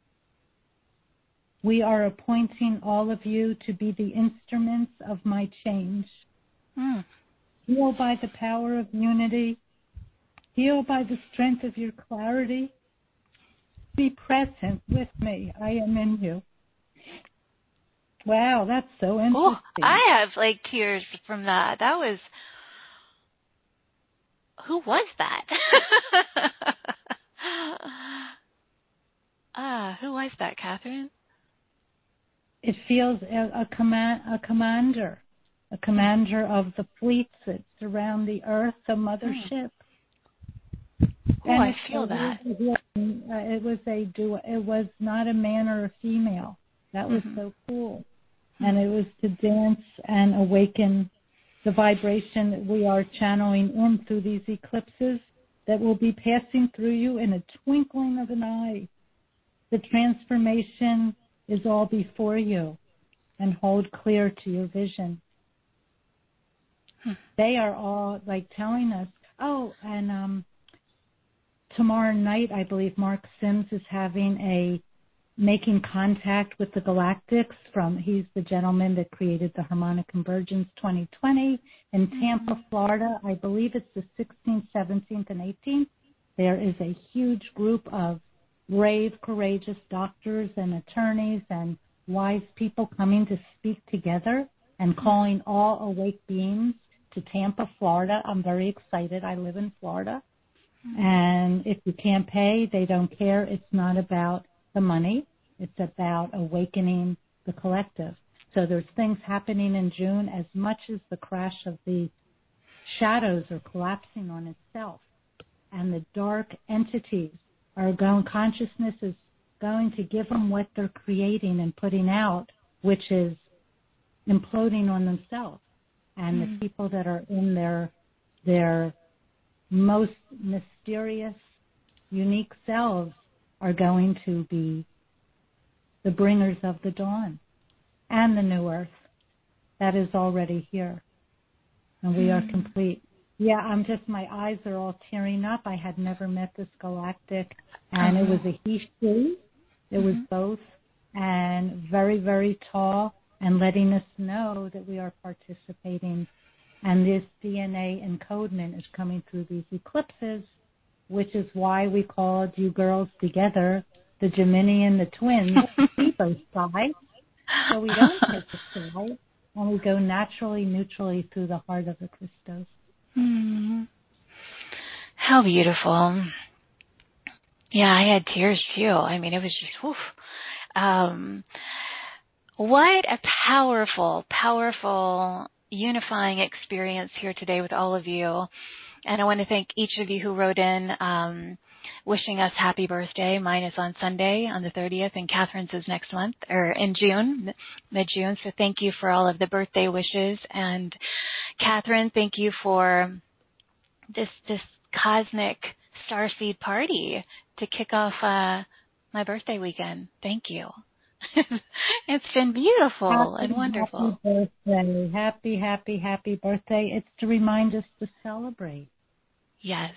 We are appointing all of you to be the instruments of my change. Heal by the power of unity. Heal by the strength of your clarity. Be present with me. I am in you. Wow, that's so interesting. Oh, I have like tears from that. That was, who was that? Who was that, Catherine? It feels a commander of the fleets that surround the earth, a mothership. Oh, I feel that. It was not a man or a female. That was so cool. And it was to dance and awaken the vibration that we are channeling in through these eclipses that will be passing through you in a twinkling of an eye. The transformation is all before you, and hold clear to your vision. They are all like telling us, tomorrow night, I believe Mark Sims is having making contact with the galactics he's the gentleman that created the Harmonic Convergence 2020 in Tampa, Florida. I believe it's the 16th, 17th, and 18th. There is a huge group of brave, courageous doctors and attorneys and wise people coming to speak together and calling all awake beings to Tampa, Florida. I'm very excited. I live in Florida. And if you can't pay, they don't care. It's not about the money. It's about awakening the collective. So there's things happening in June as much as the crash of the shadows are collapsing on itself. And the dark entities are consciousness is going to give them what they're creating and putting out, which is imploding on themselves. And the people that are in their most mysterious, unique selves are going to be the bringers of the dawn and the new earth that is already here. And we are complete. Yeah, my eyes are all tearing up. I had never met this galactic, and it was a he, she. It was both, and very, very tall, and letting us know that we are participating. And this DNA encodement is coming through these eclipses, which is why we called you girls together, the Gemini and the twins, we both sides. So we don't take the side, and we go naturally, neutrally through the heart of the Christos. How beautiful. Yeah, I had tears too. I mean, it was just, woof. What a powerful, powerful unifying experience here today with all of you. And I want to thank each of you who wrote in wishing us happy birthday. Mine is on Sunday on the 30th, and Catherine's is next month, or in June, mid-June. So thank you for all of the birthday wishes. And Catherine, thank you for this cosmic starseed party to kick off my birthday weekend. Thank you. It's been beautiful and wonderful. Happy birthday. Happy birthday. It's to remind us to celebrate. Yes,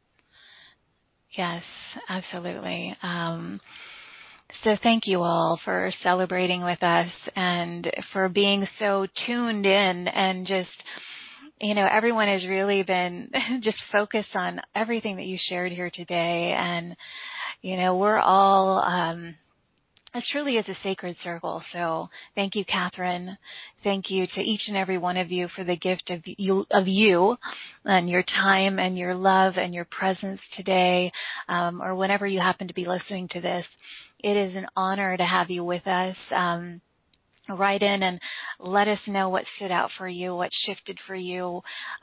absolutely. So thank you all for celebrating with us and for being so tuned in, and just, everyone has really been just focused on everything that you shared here today. And, we're all, it truly is a sacred circle. So thank you, Catherine. Thank you to each and every one of you for the gift of you and your time and your love and your presence today, or whenever you happen to be listening to this. It is an honor to have you with us. Write in and let us know what stood out for you, what shifted for you.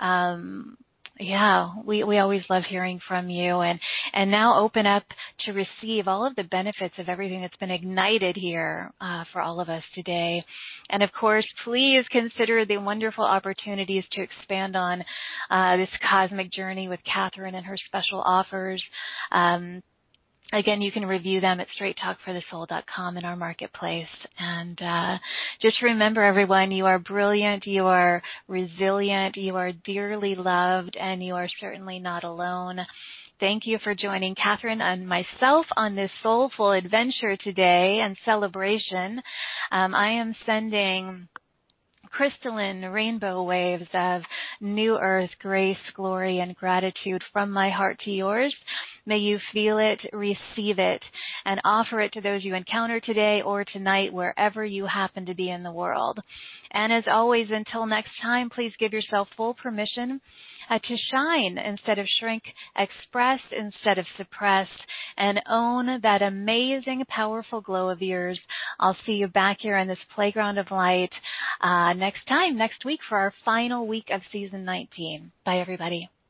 We always love hearing from you, and now open up to receive all of the benefits of everything that's been ignited here for all of us today. And of course, please consider the wonderful opportunities to expand on this cosmic journey with Catherine and her special offers. Again, you can review them at straighttalkforthesoul.com in our marketplace. And just remember, everyone, you are brilliant, you are resilient, you are dearly loved, and you are certainly not alone. Thank you for joining Catherine and myself on this soulful adventure today and celebration. I am sending crystalline rainbow waves of new earth, grace, glory, and gratitude from my heart to yours. May you feel it, receive it, and offer it to those you encounter today or tonight, wherever you happen to be in the world. And as always, until next time, please give yourself full permission to shine instead of shrink, express instead of suppress, and own that amazing, powerful glow of yours. I'll see you back here in this playground of light next week for our final week of season 19. Bye, everybody.